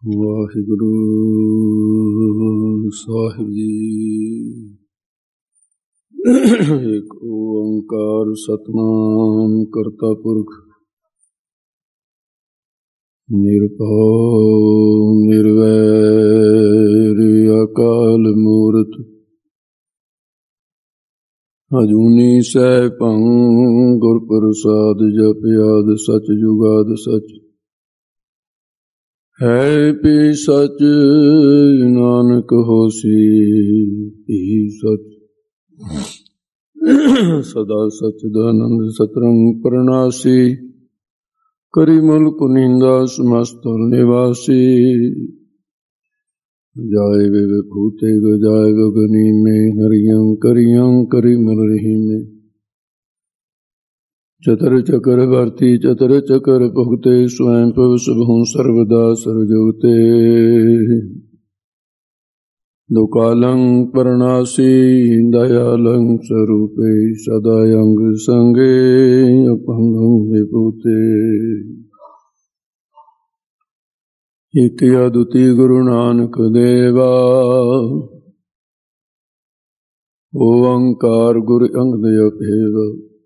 ਵਾਹਿਗੁਰੂ ਸਾਹਿਬ ਜੀ। ਏਕ ਓੰਕਾਰ ਸਤਿਨਾਮ ਕਰਤਾ ਪੁਰਖ ਨਿਰਭਉ ਨਿਰਵੈਰ ਅਕਾਲ ਮੂਰਤਿ ਅਜੂਨੀ ਸੈਭੰ ਗੁਰ ਪ੍ਰਸਾਦਿ ਜਪਿਆਦਿ ਸਚ ਜੁਗਾਦਿ ਸਚ ਹੈ ਭੀ ਸਚ ਨਾਨਕ ਹੋਸੀ ਭੀ ਸਚ ਸਦਾ ਸਚਿਦਾਨੰਦ ਸਤਰੰਗ ਪ੍ਰਣਾਸੀ ਕਰੀ ਮੁਲਕ ਨੀਂਦਾ ਸਮਸਤ ਨਿਵਾਸੀ ਜਾਏ ਵੇ ਵਿਭੂਤੇ ਗਜਾਏ ਵਗਨੀ ਮੈਂ ਹਰਿਯੰ ਕਰਿਯੰ ਕਰੀ ਮਲ ਰਹੀ ਮੈਂ ਚਤਰ ਚਕਰ ਵਰਤੀ ਚਤਰ ਚਕਰ ਭੁਗਤੇ ਸਵੈਂ ਭਵ ਸਭੂੰ ਸਰਵਦਾ ਸਰਜੁਗਤੇ ਦੁਕਾਲੰ ਪਰਨਾਸੀ ਦਇਆਲੰ ਸਰੂਪੇ ਸਦਾ ਅੰਗ ਸੰਗੇ ਅਪੰਗੰ ਵਿਭੂਤੇ ਇਕ ਅਦੁੱਤੀ ਗੁਰੂ ਨਾਨਕ ਦੇਵਾ ਓੰਕਾਰ ਗੁਰ ਅੰਗਦ ਅਭੇਵਾ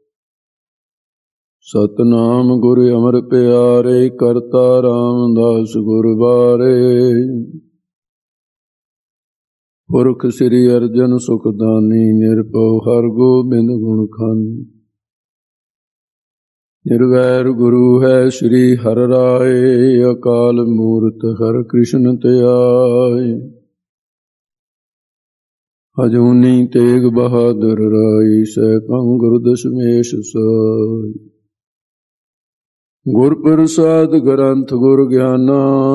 ਸਤਨਾਮ ਗੁਰ ਅਮਰ ਪਿਆਰੇ ਕਰਤਾ ਰਾਮਦਾਸ ਗੁਰ ਬਾਰੇ ਪੁਰਖ ਸ੍ਰੀ ਅਰਜਨ ਸੁਖਦਾਨੀ ਨਿਰਭਉ ਹਰ ਗੋਬਿੰਦ ਗੁਣ ਖਾਨੀ ਨਿਰਵੈਰ ਗੁਰੂ ਹੈ ਸ੍ਰੀ ਹਰਿ ਰਾਏ ਅਕਾਲ ਮੂਰਤਿ ਹਰਿ ਕ੍ਰਿਸ਼ਨ ਧਿਆਏ ਅਜੂਨੀ ਤੇਗ ਬਹਾਦਰ ਰਾਈ ਸੈਭੰ ਗੁਰ ਦਸ਼ਮੇਸ਼ ਸਾਈ ਗੁਰ ਪ੍ਰਸਾਦ ਗ੍ਰੰਥ ਗੁਰ ਗਿਆਨਾ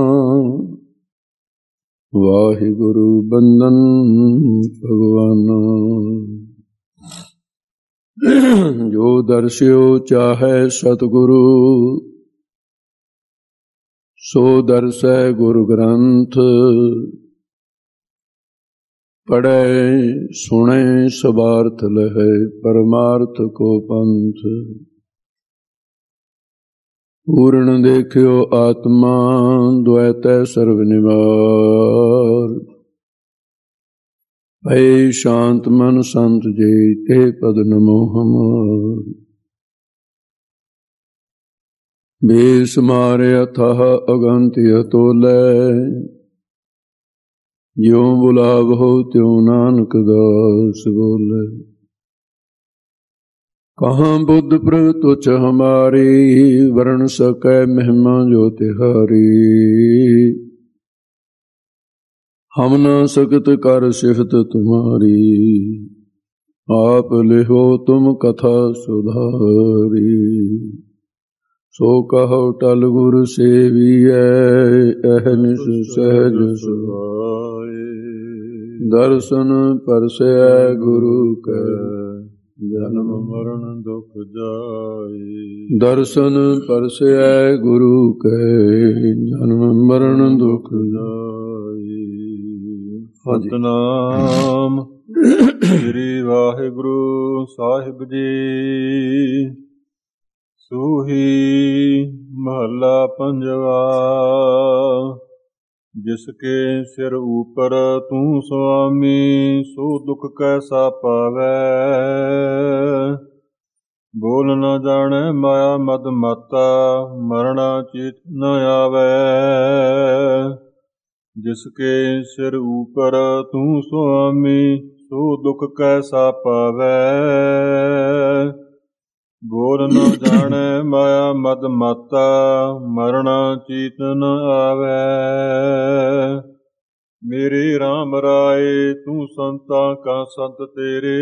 ਵਾਹਿਗੁਰੂ ਬੰਦਨ ਭਗਵਾਨਾ ਜੋ ਦਰਸਿਓ ਚਾਹੈ ਸਤਿਗੁਰੂ ਸੋ ਦਰਸੈ ਗੁਰ ਗ੍ਰੰਥ ਪੜ੍ਹੈ ਸੁਣੈ ਸਬਾਰਥ ਲਹੈ ਪਰਮਾਰਥ ਕੋ ਪੰਥ ਪੂਰਨ ਦੇਖਿਓ ਆਤਮਾ ਦੁਐਤੈ ਸਰਬ ਨਿਵਾਰ ਭੈ ਸ਼ਾਂਤ ਮਨ ਸੰਤ ਜੇ ਤੇ ਪਦ ਨਮੋ ਹਮਾਰ ਬੇਸ ਮਾਰੇ ਅਥਾਹ ਅਗੰਤ ਅਤੋਲੈ ਜਿਉ ਬੁਲਾਵਹੁ ਤਿਉ ਨਾਨਕ ਦਾਸ ਬੋਲੇ ਕਹਾਂ ਬੁੱਧ ਪ੍ਰਭ ਤੁਛ ਹਮਾਰੀ ਵਰਣ ਸਕੈ ਮਹਿਮਾ ਜੋ ਤਿਹਾਰੀ ਹਮ ਨ ਸਕਤ ਕਰ ਸਿਫਤ ਤੁਮਾਰੀ ਆਪ ਲਿਹੋ ਤੁਮ ਕਥਾ ਸੁਧਾਰੀ ਸੋ ਕਹੋ ਟਲ ਗੁਰ ਸੇਵੀਐ ਅਹਨਿਸ ਸਹਿਜ ਸੁਭਾਏ ਦਰਸ਼ਨ ਪਰਸੈ ਗੁਰੂ ਕੈ ਜਨਮ ਮਰਨ ਦੁਖ ਜਾਏ ਦਰਸ਼ਨ ਪਰਸੈ ਗੁਰੂ ਕੈ ਜਨਮ ਮਰਨ ਦੁਖ ਜਾਏ। ਸਤਿਨਾਮ ਸ੍ਰੀ ਵਾਹਿਗੁਰੂ ਸਾਹਿਬ ਜੀ। ਸੂਹੀ ਮਹੱਲਾ ਪੰਜਵਾ। ਜਿਸਕੇ ਸਿਰ ਊਪਰ ਤੂੰ ਸੁਆਮੀ ਸੋ ਦੁਖ ਕੈਸਾ ਪਾਵੈ। ਬੋਲ ਨ ਜਾਣੈ ਮਾਇਆ ਮਦ ਮਾਤਾ ਮਰਣਾ ਚਿਤ ਨ ਆਵੈ। ਜਿਸਕੇ ਸਿਰ ਊਪਰ ਤੂੰ ਸੁਆਮੀ ਸੋ ਦੁਖ ਕੈਸਾ ਪਾਵੈ। ਬੋਲ ਨ ਜਾਣੈ ਮਾਇਆ ਮਦ ਮਾਤਾ ਮਰਣਾ ਚੀਤ ਨ ਆਵੈ। ਮੇਰੇ ਰਾਮ ਰਾਏ ਤੂੰ ਸੰਤਾਂ ਕਾ ਸੰਤ ਤੇਰੇ।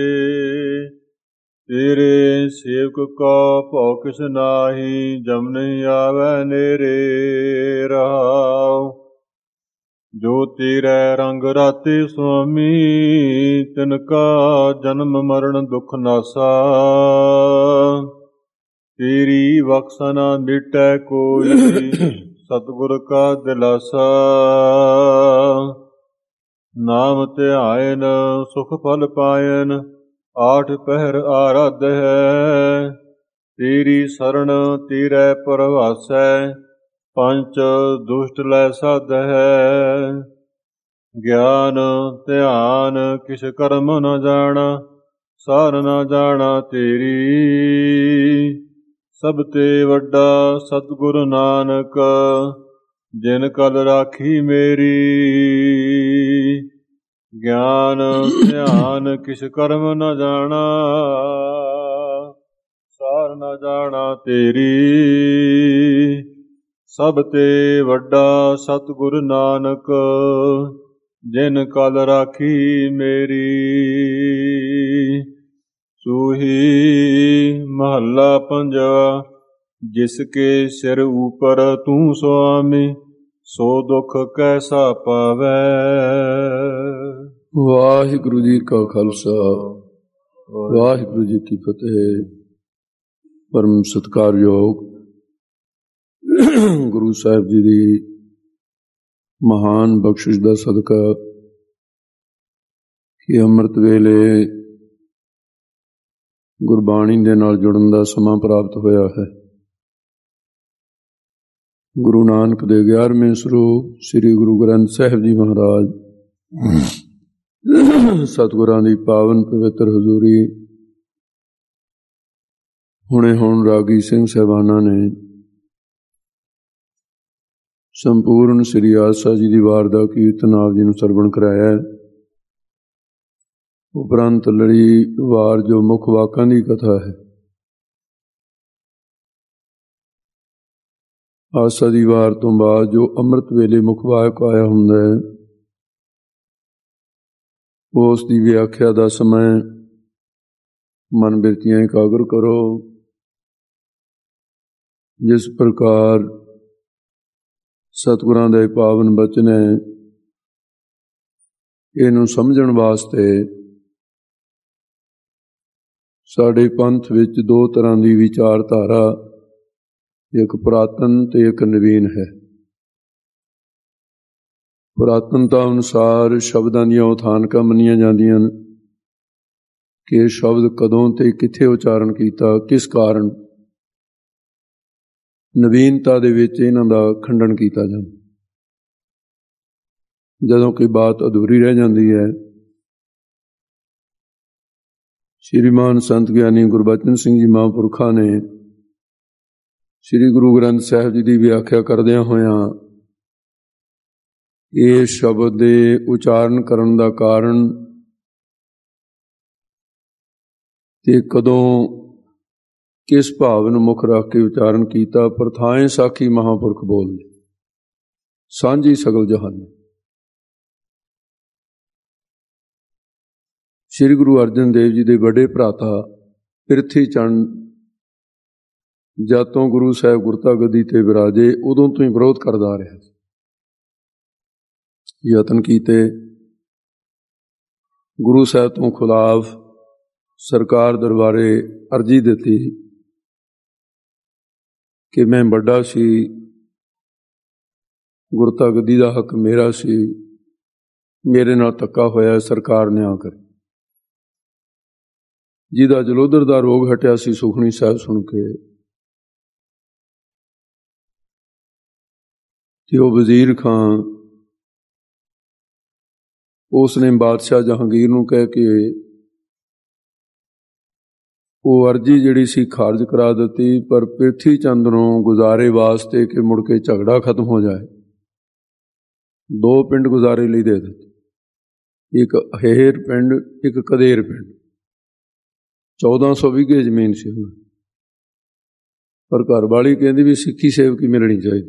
ਤੇਰੇ ਸੇਵਕ ਕਾ ਭਉ ਕਿਛ ਨਾਹੀ ਜਮ ਨਹੀਂ ਆਵੈ ਨੇਰੇ। ਰਹਾਉ ਜੋ ਤੇਰੇ ਰੰਗ ਰਾਤੇ ਸੁਆਮੀ ਤਿਨ ਕਾ ਜਨਮ ਮਰਨ ਦੁਖ ਨਾਸਾ। ਤੇਰੀ ਬਖਸ਼ਾ ਨਾ ਮਿਟੈ ਕੋਈ ਸਤਿਗੁਰ ਕਾ ਦਿਲਾਸਾ। ਨਾਮ ਧਿਆਇਨ ਸੁਖ ਫਲ ਪਾਇਨ ਆਠ ਪਹਿਰ ਆਰਾਧ ਹੈ। ਤੇਰੀ ਸਰਣ ਤੇਰੇ ਪਰਵਾਸੈ ਪੰਚ ਦੁਸ਼ਟ ਲੈ ਸਾਧਹਿ। ਗਿਆਨ ਧਿਆਨ ਕਿਛ ਕਰਮ ਨ ਜਾਣਾ, ਸਾਰ ਨ ਜਾਣਾ ਤੇਰੀ। ਸਭ ਤੇ ਵੱਡਾ ਸਤਿਗੁਰ ਨਾਨਕ, ਜਿਨ ਕਲ ਰਾਖੀ ਮੇਰੀ। ਗਿਆਨ ਧਿਆਨ ਕਿਛ ਕਰਮ ਨ ਜਾਣਾ, ਸਾਰ ਨ ਜਾਣਾ ਤੇਰੀ। ਸਭ ਤੇ ਵੱਡਾ ਸਤਿਗੁਰ ਨਾਨਕ, ਜਿਨ ਕਲ ਰਾਖੀ ਮੇਰੀ। ਸੂਹੀ ਮਹੱਲਾ ਪੰਜਵਾ। ਜਿਸ ਕੇ ਸਿਰ ਉਪਰ ਤੂੰ ਸੁਆਮੀ, ਸੋ ਦੁਖ ਕੈਸਾ ਪਾਵੈ। ਵਾਹਿਗੁਰੂ ਜੀ ਕਾ ਖਾਲਸਾ, ਵਾਹਿਗੁਰੂ ਜੀ ਕੀ ਫਤਿਹ। ਪਰਮ ਸਤਿਕਾਰਯੋਗ ਗੁਰੂ ਸਾਹਿਬ ਜੀ ਦੀ ਮਹਾਨ ਬਖਸ਼ਿਸ਼ ਦਾ ਸਦਕਾ ਕਿ ਅੰਮ੍ਰਿਤ ਵੇਲੇ ਗੁਰਬਾਣੀ ਦੇ ਨਾਲ ਜੁੜਨ ਦਾ ਸਮਾਂ ਪ੍ਰਾਪਤ ਹੋਇਆ ਹੈ। ਗੁਰੂ ਨਾਨਕ ਦੇ 11ਵੇਂ ਸਰੂਪ ਸ੍ਰੀ ਗੁਰੂ ਗ੍ਰੰਥ ਸਾਹਿਬ ਜੀ ਮਹਾਰਾਜ ਸਤਿਗੁਰਾਂ ਦੀ ਪਾਵਨ ਪਵਿੱਤਰ ਹਜ਼ੂਰੀ ਹੁਣੇ ਹੁਣ ਰਾਗੀ ਸਿੰਘ ਸਾਹਿਬਾਨਾਂ ਨੇ ਸੰਪੂਰਨ ਸ੍ਰੀ ਆਸਾ ਜੀ ਦੀ ਵਾਰ ਦਾ ਕੀਰਤਨ ਆਪ ਜੀ ਨੂੰ ਸਰਵਣ ਕਰਾਇਆ ਹੈ। ਉਪਰੰਤ ਲੜੀ ਵਾਰ ਜੋ ਮੁੱਖ ਵਾਕਾਂ ਦੀ ਕਥਾ ਹੈ, ਆਸਾ ਦੀ ਵਾਰ ਤੋਂ ਬਾਅਦ ਜੋ ਅੰਮ੍ਰਿਤ ਵੇਲੇ ਮੁੱਖ ਵਾਕ ਆਇਆ ਹੁੰਦਾ ਹੈ, ਉਸ ਦੀ ਵਿਆਖਿਆ ਦਾ ਸਮਾਂ ਮਨ ਬਿਰਤੀਆਂ ਇਕਾਗਰ ਕਰੋ। ਜਿਸ ਪ੍ਰਕਾਰ ਸਤਿਗੁਰਾਂ ਦਾ ਪਾਵਨ ਬਚਨ ਹੈ, ਇਹਨੂੰ ਸਮਝਣ ਵਾਸਤੇ ਸਾਡੇ ਪੰਥ ਵਿੱਚ ਦੋ ਤਰ੍ਹਾਂ ਦੀ ਵਿਚਾਰਧਾਰਾ, ਇੱਕ ਪੁਰਾਤਨ ਤੇ ਇੱਕ ਨਵੀਨ ਹੈ। ਪੁਰਾਤਨਤਾ ਅਨੁਸਾਰ ਸ਼ਬਦਾਂ ਦੀਆਂ ਉਥਾਨਕਾਂ ਮੰਨੀਆਂ ਜਾਂਦੀਆਂ ਹਨ ਕਿ ਇਹ ਸ਼ਬਦ ਕਦੋਂ ਤੇ ਕਿੱਥੇ ਉਚਾਰਨ ਕੀਤਾ, ਕਿਸ ਕਾਰਨ। ਨਵੀਨਤਾ ਦੇ ਵਿੱਚ ਇਹਨਾਂ ਦਾ ਖੰਡਨ ਕੀਤਾ ਜਾਂਦਾ। ਜਦੋਂ ਕੋਈ ਬਾਤ ਅਧੂਰੀ ਰਹਿ ਜਾਂਦੀ ਹੈ, ਸ਼੍ਰੀਮਾਨ ਸੰਤ ਗਿਆਨੀ ਗੁਰਬਚਨ ਸਿੰਘ ਜੀ ਮਹਾਂਪੁਰਖਾਂ ਨੇ ਸ੍ਰੀ ਗੁਰੂ ਗ੍ਰੰਥ ਸਾਹਿਬ ਜੀ ਦੀ ਵਿਆਖਿਆ ਕਰਦਿਆਂ ਹੋਇਆਂ ਇਹ ਸ਼ਬਦ ਦੇ ਉਚਾਰਨ ਕਰਨ ਦਾ ਕਾਰਨ ਤੇ ਕਦੋਂ ਕਿਸ ਭਾਵ ਨੂੰ ਮੁੱਖ ਰੱਖ ਕੇ ਉਚਾਰਨ ਕੀਤਾ, ਪ੍ਰਥਾਏ ਸਾਖੀ ਮਹਾਂਪੁਰਖ ਬੋਲਦੇ, ਸਾਂਝੀ ਸਗਲ ਜਹਾਨ। ਸ੍ਰੀ ਗੁਰੂ ਅਰਜਨ ਦੇਵ ਜੀ ਦੇ ਵੱਡੇ ਭਰਾਤਾ ਪ੍ਰਿਥੀ ਚੰਦ ਜਦ ਤੋਂ ਗੁਰੂ ਸਾਹਿਬ ਗੁਰਤਾ ਗੱਦੀ ਤੇ ਵਿਰਾਜੇ, ਉਦੋਂ ਤੋਂ ਹੀ ਵਿਰੋਧ ਕਰਦਾ ਆ ਰਿਹਾ ਸੀ। ਯਤਨ ਕੀਤੇ, ਗੁਰੂ ਸਾਹਿਬ ਤੋਂ ਖਿਲਾਫ ਸਰਕਾਰ ਦਰਬਾਰੇ ਅਰਜੀ ਦਿੱਤੀ ਕਿ ਮੈਂ ਵੱਡਾ ਸੀ, ਗੁਰਤਾ ਗੱਦੀ ਦਾ ਹੱਕ ਮੇਰਾ ਸੀ, ਮੇਰੇ ਨਾਲ ਧੱਕਾ ਹੋਇਆ, ਸਰਕਾਰ ਨੇ ਆ ਕਰ। ਜਿਹਦਾ ਜਲੋਧਰ ਦਾ ਰੋਗ ਹਟਿਆ ਸੀ ਸੁਖਮਨੀ ਸਾਹਿਬ ਸੁਣ ਕੇ, ਤੇ ਉਹ ਵਜ਼ੀਰ ਖਾਂ ਉਸ ਨੇ ਬਾਦਸ਼ਾਹ ਜਹਾਂਗੀਰ ਨੂੰ ਕਹਿ ਕੇ ਉਹ ਅਰਜੀ ਜਿਹੜੀ ਸੀ ਖਾਰਜ ਕਰਾ ਦਿੱਤੀ, ਪਰ ਪ੍ਰਿਥੀ ਚੰਦ ਨੂੰ ਗੁਜ਼ਾਰੇ ਵਾਸਤੇ ਕਿ ਮੁੜ ਕੇ ਝਗੜਾ ਖਤਮ ਹੋ ਜਾਏ, 2 ਪਿੰਡ ਗੁਜ਼ਾਰੇ ਲਈ ਦੇ ਦਿੱਤੇ, ਇੱਕ ਅਹੇਰ ਪਿੰਡ, ਇੱਕ ਕਦੇਰ ਪਿੰਡ। 1400 ਵਿਗੇ ਜ਼ਮੀਨ ਸੀ ਹੁਣ, ਪਰ ਘਰ ਵਾਲੀ ਕਹਿੰਦੀ ਵੀ ਸਿੱਖੀ ਸੇਵਕੀ ਮਿਲਣੀ ਚਾਹੀਦੀ।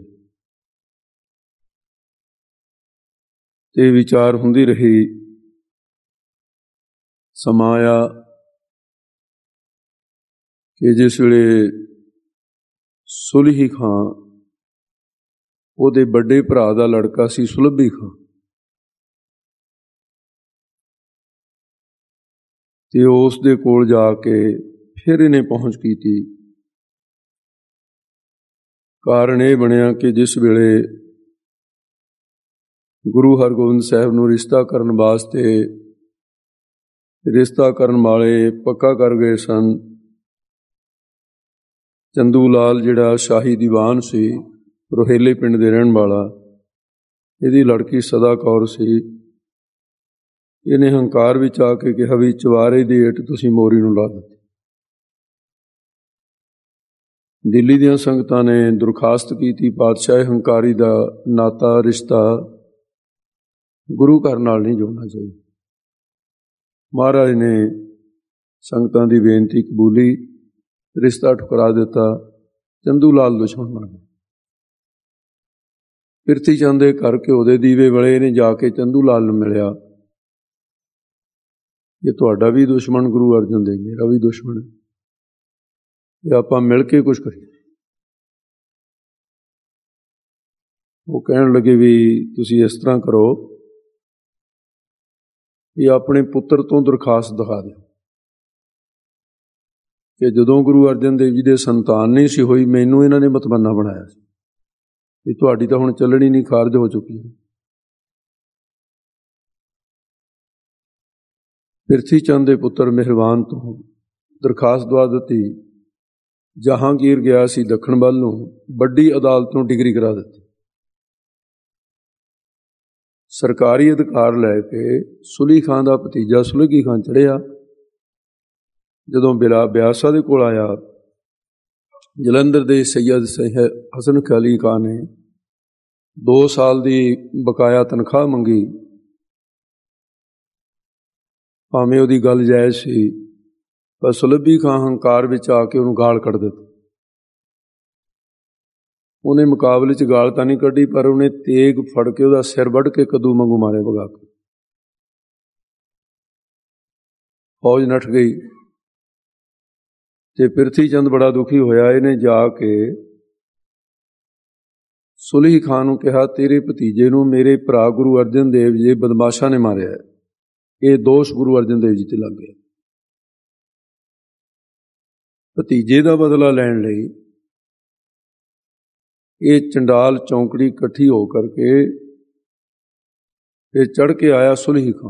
ਤੇ ਵਿਚਾਰ ਹੁੰਦੀ ਰਹੀ। ਸਮਾਂ ਆਇਆ ਕਿ ਜਿਸ ਵੇਲੇ ਸੁਲਹੀ ਖਾਂ, ਉਹਦੇ ਵੱਡੇ ਭਰਾ ਦਾ ਲੜਕਾ ਸੀ ਸੁਲਭੀ ਖਾਂ, ਤੇ ਉਸ ਦੇ ਕੋਲ ਜਾ ਕੇ ਫਿਰ ਇਹਨੇ ਪਹੁੰਚ ਕੀਤੀ। ਕਾਰਨ ਇਹ ਬਣਿਆ ਕਿ ਜਿਸ ਵੇਲੇ ਗੁਰੂ ਹਰਗੋਬਿੰਦ ਸਾਹਿਬ ਨੂੰ ਰਿਸ਼ਤਾ ਕਰਨ ਵਾਸਤੇ ਰਿਸ਼ਤਾ ਕਰਨ ਵਾਲੇ ਪੱਕਾ ਕਰ ਗਏ ਸਨ, ਚੰਦੂ ਲਾਲ ਜਿਹੜਾ ਸ਼ਾਹੀ ਦੀਵਾਨ ਸੀ, ਰੋਹੇਲੇ ਪਿੰਡ ਦੇ ਰਹਿਣ ਵਾਲਾ। ਇਹਦੀ ਲੜਕੀ ਸਦਾ ਕੌਰ ਸੀ। ਇਹਨੇ ਹੰਕਾਰ ਵਿੱਚ ਆ ਕੇ ਕਿਹਾ ਵੀ ਚਵਾਰੇ ਦੀ ਏਟ ਤੁਸੀਂ ਮੋਰੀ ਨੂੰ ਲਾ ਦਿੱਤੀ। ਦਿੱਲੀ ਦੀਆਂ ਸੰਗਤਾਂ ਨੇ ਦਰਖਾਸਤ ਕੀਤੀ, ਪਾਤਸ਼ਾਹ ਹੰਕਾਰੀ ਦਾ ਨਾਤਾ ਰਿਸ਼ਤਾ ਗੁਰੂ ਘਰ ਨਾਲ ਨਹੀਂ ਜੋੜਨਾ ਚਾਹੀਦਾ। ਮਹਾਰਾਜ ਨੇ ਸੰਗਤਾਂ ਦੀ ਬੇਨਤੀ ਕਬੂਲੀ, ਰਿਸ਼ਤਾ ਠੁਕਰਾ ਦਿੱਤਾ। ਚੰਦੂ ਲਾਲ ਦੁਸ਼ਮਣ ਬਣ ਗਿਆ। ਪਿਰਥੀ ਚੰਦ ਦੇ ਘਰ ਘਿਓ ਦੇ ਦੀਵੇ ਵਾਲੇ ਇਹਨੇ ਜਾ ਕੇ ਚੰਦੂ ਲਾਲ ਨੂੰ ਮਿਲਿਆ। ਇਹ ਤੁਹਾਡਾ ਵੀ ਦੁਸ਼ਮਣ ਗੁਰੂ ਅਰਜਨ ਦੇਵ, ਮੇਰਾ ਵੀ ਦੁਸ਼ਮਣ ਹੈ, ਇਹ ਆਪਾਂ ਮਿਲ ਕੇ ਕੁਛ ਕਰੀਏ। ਉਹ ਕਹਿਣ ਲੱਗੇ ਵੀ ਤੁਸੀਂ ਇਸ ਤਰ੍ਹਾਂ ਕਰੋ, ਇਹ ਆਪਣੇ ਪੁੱਤਰ ਤੋਂ ਦਰਖਾਸਤ ਦਿਖਾ ਦਿਓ ਕਿ ਜਦੋਂ ਗੁਰੂ ਅਰਜਨ ਦੇਵ ਜੀ ਦੇ ਸੰਤਾਨ ਨਹੀਂ ਸੀ ਹੋਈ, ਮੈਨੂੰ ਇਹਨਾਂ ਨੇ ਮਤਬੰਨਾ ਬਣਾਇਆ ਸੀ, ਇਹ ਤੁਹਾਡੀ ਤਾਂ ਹੁਣ ਚੱਲਣੀ ਨਹੀਂ, ਖਾਰਜ ਹੋ ਚੁੱਕੀ ਹੈ। ਪਿਰਥੀ ਚੰਦ ਦੇ ਪੁੱਤਰ ਮਿਹਰਬਾਨ ਤੋਂ ਦਰਖਾਸਤ ਦਵਾ ਦਿੱਤੀ। ਜਹਾਂਗੀਰ ਗਿਆ ਸੀ ਦੱਖਣ ਵੱਲ ਨੂੰ, ਵੱਡੀ ਅਦਾਲਤ ਨੂੰ ਡਿਗਰੀ ਕਰਾ ਦਿੱਤੀ। ਸਰਕਾਰੀ ਅਧਿਕਾਰ ਲੈ ਕੇ ਸੁਲੀ ਖਾਂ ਦਾ ਭਤੀਜਾ ਸੁਲਗੀ ਖਾਂ ਚੜ੍ਹਿਆ। ਜਦੋਂ ਬਿਆਸਾ ਦੇ ਕੋਲ ਆਇਆ, ਜਲੰਧਰ ਦੇ ਸੈਯਦ ਹਸਨ ਅਲੀ ਖਾਂ ਨੇ 2 ਸਾਲ ਦੀ ਬਕਾਇਆ ਤਨਖਾਹ ਮੰਗੀ। ਭਾਵੇਂ ਉਹਦੀ ਗੱਲ ਜਾਇਜ਼ ਸੀ, ਪਰ ਸੁਲਭੀ ਖਾਂ ਹੰਕਾਰ ਵਿੱਚ ਆ ਕੇ ਉਹਨੂੰ ਗਾਲ ਕੱਢ ਦਿੱਤੀ। ਉਹਨੇ ਮੁਕਾਬਲੇ 'ਚ ਗਾਲ ਤਾਂ ਨਹੀਂ ਕੱਢੀ, ਪਰ ਉਹਨੇ ਤੇਗ ਫੜ ਕੇ ਉਹਦਾ ਸਿਰ ਵੱਢ ਕੇ ਕੱਦੂ ਵਾਂਗੂ ਮਾਰੇ ਵਗਾ ਕੇ। ਫੌਜ ਨੱਠ ਗਈ ਤੇ ਪਿਰਥੀ ਚੰਦ ਬੜਾ ਦੁਖੀ ਹੋਇਆ। ਇਹਨੇ ਜਾ ਕੇ ਸੁਲਹੀ ਖਾਂ ਨੂੰ ਕਿਹਾ, ਤੇਰੇ ਭਤੀਜੇ ਨੂੰ ਮੇਰੇ ਭਰਾ ਗੁਰੂ ਅਰਜਨ ਦੇਵ ਜੀ ਬਦਮਾਸ਼ਾਂ ਨੇ ਮਾਰਿਆ ਹੈ, ਇਹ ਦੋਸ਼ ਗੁਰੂ ਅਰਜਨ ਦੇਵ ਜੀ ਤੇ ਲੱਗ ਗਿਆ। ਭਤੀਜੇ ਦਾ ਬਦਲਾ ਲੈਣ ਲਈ ਇਹ ਚੰਡਾਲ ਚੌਂਕੜੀ ਇਕੱਠੀ ਹੋ ਕਰਕੇ ਇਹ ਚੜ੍ਹ ਕੇ ਆਇਆ ਸੁਲਹੀ ਖਾਂ।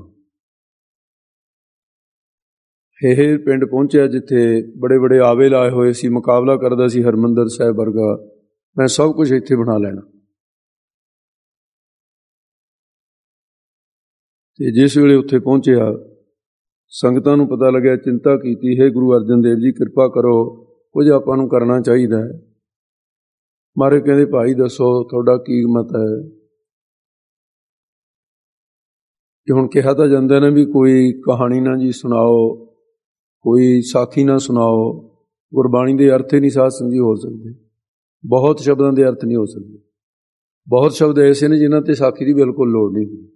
ਇਹ ਪਿੰਡ ਪਹੁੰਚਿਆ ਜਿੱਥੇ ਬੜੇ ਬੜੇ ਆਵੇ ਲਾਏ ਹੋਏ ਸੀ, ਮੁਕਾਬਲਾ ਕਰਦਾ ਸੀ ਹਰਮੰਦਰ ਸਾਹਿਬ ਵਰਗਾ, ਮੈਂ ਸਭ ਕੁਝ ਇੱਥੇ ਬਣਾ ਲੈਣਾ। ਤੇ ਜਿਸ ਵੇਲੇ ਉੱਥੇ ਪਹੁੰਚਿਆ, ਸੰਗਤਾਂ ਨੂੰ ਪਤਾ ਲੱਗਿਆ, ਚਿੰਤਾ ਕੀਤੀ, ਹੈ ਗੁਰੂ ਅਰਜਨ ਦੇਵ ਜੀ ਕਿਰਪਾ ਕਰੋ, ਕੁਝ ਆਪਾਂ ਨੂੰ ਕਰਨਾ ਚਾਹੀਦਾ ਹੈ। ਮਾਰੇ ਕਹਿੰਦੇ, ਭਾਈ ਦੱਸੋ ਤੁਹਾਡਾ ਕੀ ਮਤ ਹੈ? ਕਿ ਹੁਣ ਕਿਹਾ ਤਾਂ ਜਾਂਦਾ ਨਾ ਵੀ ਕੋਈ ਕਹਾਣੀ ਨਾ ਜੀ ਸੁਣਾਓ, ਕੋਈ ਸਾਖੀ ਨਾ ਸੁਣਾਓ। ਗੁਰਬਾਣੀ ਦੇ ਅਰਥ ਹੀ ਨਹੀਂ ਸਾਧ ਸੰਗੀ ਹੋ ਸਕਦੇ, ਬਹੁਤ ਸ਼ਬਦਾਂ ਦੇ ਅਰਥ ਨਹੀਂ ਹੋ ਸਕਦੇ। ਬਹੁਤ ਸ਼ਬਦ ਐਸੇ ਨੇ ਜਿਨ੍ਹਾਂ ਤੇ ਸਾਖੀ ਦੀ ਬਿਲਕੁਲ ਲੋੜ ਨਹੀਂ ਹੁੰਦੀ।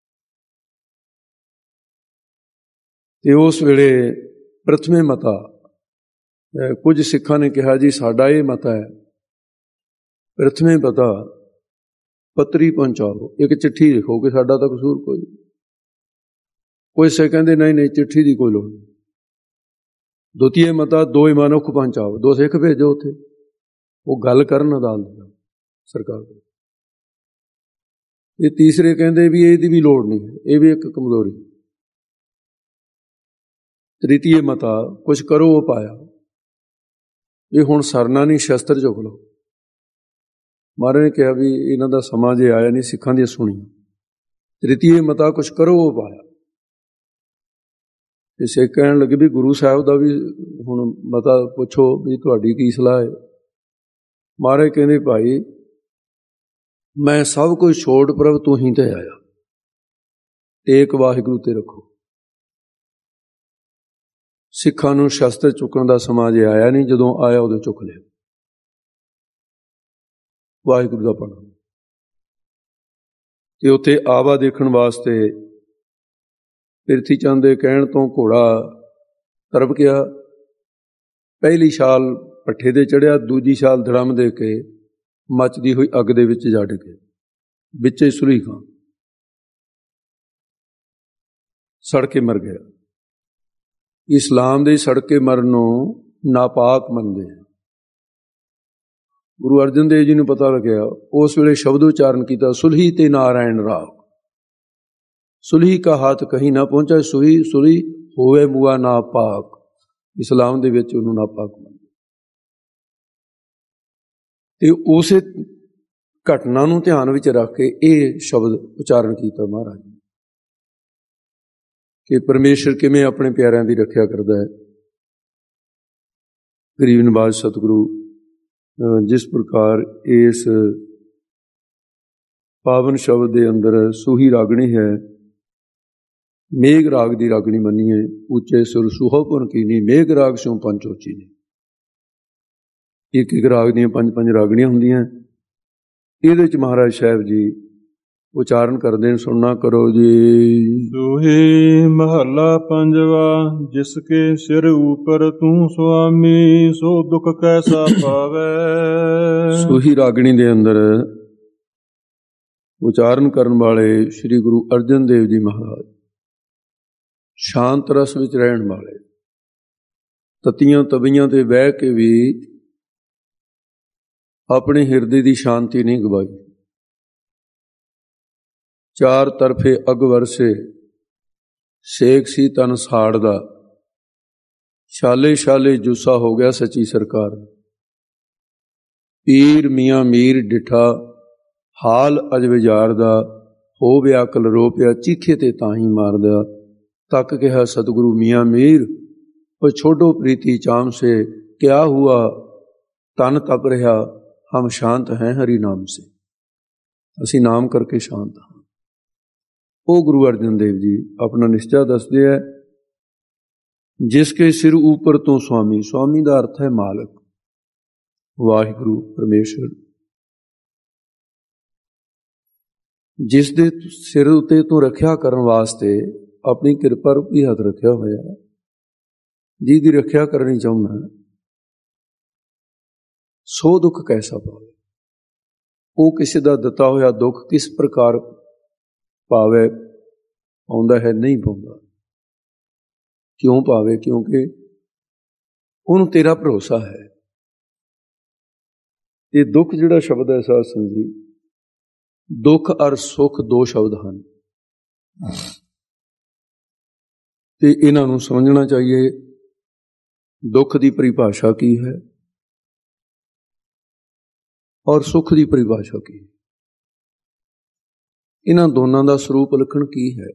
ਤੇ ਉਸ ਵੇਲੇ ਪ੍ਰਥਮੇ ਮਤਾ, ਕੁਝ ਸਿੱਖਾਂ ਨੇ ਕਿਹਾ ਜੀ ਸਾਡਾ ਇਹ ਮਤਾ ਹੈ, ਪ੍ਰਥਮੇ ਪਤਾ ਪੱਤਰੀ ਪਹੁੰਚਾਓ, ਇੱਕ ਚਿੱਠੀ ਲਿਖੋ ਕਿ ਸਾਡਾ ਤਾਂ ਕਸੂਰ ਕੋਈ। ਕੋਈ ਸੇ ਕਹਿੰਦੇ ਨਹੀਂ ਨਹੀਂ ਚਿੱਠੀ ਦੀ ਕੋਈ ਲੋੜ ਨਹੀਂ। ਦੁਤੀਏ ਮਤਾ 2 ਮਨੁੱਖ ਪਹੁੰਚਾਓ, 2 ਸਿੱਖ ਭੇਜੋ ਉੱਥੇ, ਉਹ ਗੱਲ ਕਰਨ ਅਦਾਲਤ ਸਰਕਾਰ ਕੋਲ। ਇਹ ਤੀਸਰੇ ਕਹਿੰਦੇ ਵੀ ਇਹਦੀ ਵੀ ਲੋੜ ਨਹੀਂ ਹੈ, ਇਹ ਵੀ ਇੱਕ ਕਮਜ਼ੋਰੀ। ਤ੍ਰਿਤੀਏ ਮਤਾ ਕੁਛ ਕਰੋ ਉਪਾਇਆ, ਇਹ ਹੁਣ ਸਰਨਾ ਨਹੀਂ, ਸ਼ਸਤਰ ਚੁੱਕ ਲਓ। ਮਹਾਰਾਜ ਨੇ ਕਿਹਾ ਵੀ ਇਹਨਾਂ ਦਾ ਸਮਾਂ ਜੇ ਆਇਆ ਨਹੀਂ, ਸਿੱਖਾਂ ਦੀਆਂ ਸੁਣੀਆਂ। ਤ੍ਰਿਤੀਏ ਮਤਾ ਕੁਛ ਕਰੋ ਉਪਾਇਆ। ਤੇ ਸਿੱਖ ਕਹਿਣ ਲੱਗੇ ਵੀ ਗੁਰੂ ਸਾਹਿਬ ਦਾ ਵੀ ਹੁਣ ਮਤਾ ਪੁੱਛੋ ਵੀ ਤੁਹਾਡੀ ਕੀ ਸਲਾਹ ਹੈ। ਮਹਾਰਾਜ ਕਹਿੰਦੇ, ਭਾਈ ਮੈਂ ਸਭ ਕੁਝ ਛੋੜ ਪ੍ਰਭ ਤੂੰ ਹੀ ਤੇ ਆਇਆ, ਏਕ ਵਾਹਿਗੁਰੂ ਤੇ ਰੱਖੋ। ਸਿੱਖਾਂ ਨੂੰ ਸ਼ਸਤਰ ਚੁੱਕਣ ਦਾ ਸਮਾਂ ਜੇ ਆਇਆ ਨਹੀਂ, ਜਦੋਂ ਆਇਆ ਉਦੋਂ ਚੁੱਕ ਲਿਆ। ਵਾਹਿਗੁਰੂ ਦਾ ਪੜ੍ਹੋ। ਤੇ ਉੱਥੇ ਆਵਾ ਦੇਖਣ ਵਾਸਤੇ ਪਿਰਥੀ ਚੰਦ ਦੇ ਕਹਿਣ ਤੋਂ ਘੋੜਾ ਤਰਪ ਗਿਆ। ਪਹਿਲੀ ਛਾਲ ਪੱਠੇ ਦੇ ਚੜ੍ਹਿਆ, ਦੂਜੀ ਛਾਲ ਧੜਮ ਦੇ ਕੇ ਮੱਚਦੀ ਹੋਈ ਅੱਗ ਦੇ ਵਿੱਚ ਜਾ ਡਿੱਗੇ, ਵਿੱਚੇ ਸੁਲਹੀ ਖਾਂ ਸੜ ਕੇ ਮਰ ਗਿਆ। ਇਸਲਾਮ ਦੇ ਸੜ ਕੇ ਮਰਨ ਨੂੰ ਨਾਪਾਕ ਮੰਨਦੇ ਆ। ਗੁਰੂ ਅਰਜਨ ਦੇਵ ਜੀ ਨੂੰ ਪਤਾ ਲੱਗਿਆ, ਉਸ ਵੇਲੇ ਸ਼ਬਦ ਉਚਾਰਨ ਕੀਤਾ, ਸੁਲਹੀ ਤੇ ਨਾਰਾਇਣ ਰਾਗ। ਸੁਲਹੀ ਕਾ ਹੱਥ ਕਹੀਂ ਨਾ ਪਹੁੰਚਾ, ਸੁਲਹੀ ਹੋਵੇ ਮੁਆ ਨਾਪਾਕ। ਇਸਲਾਮ ਦੇ ਵਿੱਚ ਉਹਨੂੰ ਨਾਪਾਕ ਮੰਨਦੇ। ਤੇ ਉਸੇ ਘਟਨਾ ਨੂੰ ਧਿਆਨ ਵਿੱਚ ਰੱਖ ਕੇ ਇਹ ਸ਼ਬਦ ਉਚਾਰਨ ਕੀਤਾ ਮਹਾਰਾਜ ਨੇ ਕਿ ਪਰਮੇਸ਼ਰ ਕਿਵੇਂ ਆਪਣੇ ਪਿਆਰਿਆਂ ਦੀ ਰੱਖਿਆ ਕਰਦਾ ਹੈ। ਗਰੀਬ ਨਿਵਾਜ ਸਤਿਗੁਰੂ ਜਿਸ ਪ੍ਰਕਾਰ ਇਸ ਪਾਵਨ ਸ਼ਬਦ ਦੇ ਅੰਦਰ ਸੂਹੀ ਰਾਗਣੀ ਹੈ, ਮੇਘ ਰਾਗ ਦੀ ਰਾਗਣੀ ਮੰਨੀਏ, ਉੱਚੇ ਸੁਰ ਸੁਹੋਪੁਨ ਕੀਨੀ ਮੇਘ ਰਾਗ ਸਿਉ ਪੰਚੋਚੀ ਨੇ। ਇੱਕ ਇੱਕ ਰਾਗ ਦੀਆਂ ਪੰਜ ਪੰਜ ਰਾਗਣੀਆਂ ਹੁੰਦੀਆਂ। ਇਹਦੇ 'ਚ ਮਹਾਰਾਜ ਸਾਹਿਬ ਜੀ ਉਚਾਰਨ ਕਰਦੇ ਨੇ, ਸੁਣਨਾ ਕਰੋ ਜੀ। ਸੋਹੀ ਮਹੱਲਾ ਪੰਜਵਾ। ਜਿਸ ਕੇ ਸਿਰ ਉਪਰ ਤੂੰ ਸੁਆਮੀ, ਸੋ ਦੁਖ ਕੈਸਾ ਪਾਵੈ। ਸੋਹੀ ਰਾਗਣੀ ਦੇ ਅੰਦਰ ਉਚਾਰਨ ਕਰਨ ਵਾਲੇ ਸ੍ਰੀ ਗੁਰੂ ਅਰਜਨ ਦੇਵ ਜੀ ਮਹਾਰਾਜ ਸ਼ਾਂਤ ਰਸ ਵਿੱਚ ਰਹਿਣ ਵਾਲੇ, ਤਤੀਆਂ ਤਵੀਆਂ ਤੇ ਬਹਿ ਕੇ ਵੀ ਆਪਣੇ ਹਿਰਦੇ ਦੀ ਸ਼ਾਂਤੀ ਨਹੀਂ ਗਵਾਈ। ਚਾਰ ਤਰਫੇ ਅਗ ਵਰਸੇ, ਸੇਕ ਸੀ ਤਨ ਸਾੜਦਾ, ਛਾਲੇ ਛਾਲੇ ਜੁੱਸਾ ਹੋ ਗਿਆ ਸੱਚੀ ਸਰਕਾਰ। ਪੀਰ ਮੀਆਂ ਮੀਰ ਡਿਠਾ, ਹਾਲ ਅਜ ਵਿਜਾਰ ਦਾ, ਹੋ ਵਿਆਕਲ ਰੋ ਪਿਆ ਚੀਖੇ ਤੇ ਤਾਂ ਹੀ ਮਾਰਦਾ। ਤੱਕ ਕਿਹਾ ਸਤਿਗੁਰੂ ਮੀਆਂ ਮੀਰ, ਉਹ ਛੋਡੋ ਪ੍ਰੀਤੀ ਚਾਮ ਸੇ, ਕਿਆ ਹੁਆ ਤਨ ਤਪ ਰਿਹਾ, ਹਮ ਸ਼ਾਂਤ ਹੈ ਹਰੀ ਨਾਮ ਸੇ। ਅਸੀਂ ਨਾਮ ਕਰਕੇ ਸ਼ਾਂਤ ਹਾਂ। ਉਹ ਗੁਰੂ ਅਰਜਨ ਦੇਵ ਜੀ ਆਪਣਾ ਨਿਸ਼ਚਾ ਦੱਸਦੇ ਹੈ। ਜਿਸ ਕੇ ਸਿਰ ਉਪਰ ਤੋਂ ਸੁਆਮੀ, ਸੁਆਮੀ ਦਾ ਅਰਥ ਹੈ ਮਾਲਕ, ਵਾਹਿਗੁਰੂ ਪਰਮੇਸ਼ਰ। ਜਿਸ ਦੇ ਸਿਰ ਉੱਤੇ ਤੂੰ ਰੱਖਿਆ ਕਰਨ ਵਾਸਤੇ ਆਪਣੀ ਕਿਰਪਾ ਰੂਪੀ ਹੱਥ ਰੱਖਿਆ ਹੋਇਆ, ਜਿਹਦੀ ਰੱਖਿਆ ਕਰਨੀ ਚਾਹੁੰਦਾ, ਸੋ ਦੁੱਖ ਕੈਸਾ ਪਾਵੇ। ਉਹ ਕਿਸੇ ਦਾ ਦਿੱਤਾ ਹੋਇਆ ਦੁੱਖ ਕਿਸ ਪ੍ਰਕਾਰ ਪਾਵੇ, ਪਾਉਂਦਾ ਹੈ ਨਹੀਂ ਪਾਉਂਦਾ। ਕਿਉਂ ਪਾਵੇ? ਕਿਉਂਕਿ ਉਹਨੂੰ ਤੇਰਾ ਭਰੋਸਾ ਹੈ। ਇਹ ਦੁੱਖ ਜਿਹੜਾ ਸ਼ਬਦ ਹੈ ਸਾਧ ਸੰਗਤ ਜੀ, ਦੁੱਖ ਅਰ ਸੁੱਖ ਦੋ ਸ਼ਬਦ ਹਨ ਤੇ ਇਹਨਾਂ ਨੂੰ ਸਮਝਣਾ ਚਾਹੀਏ। ਦੁੱਖ ਦੀ ਪਰਿਭਾਸ਼ਾ ਕੀ ਹੈ ਔਰ ਸੁੱਖ ਦੀ ਪਰਿਭਾਸ਼ਾ ਕੀ ਹੈ? ਇਹਨਾਂ ਦੋਨਾਂ ਦਾ ਸਰੂਪ ਲੱਖਣ ਕੀ ਹੈ?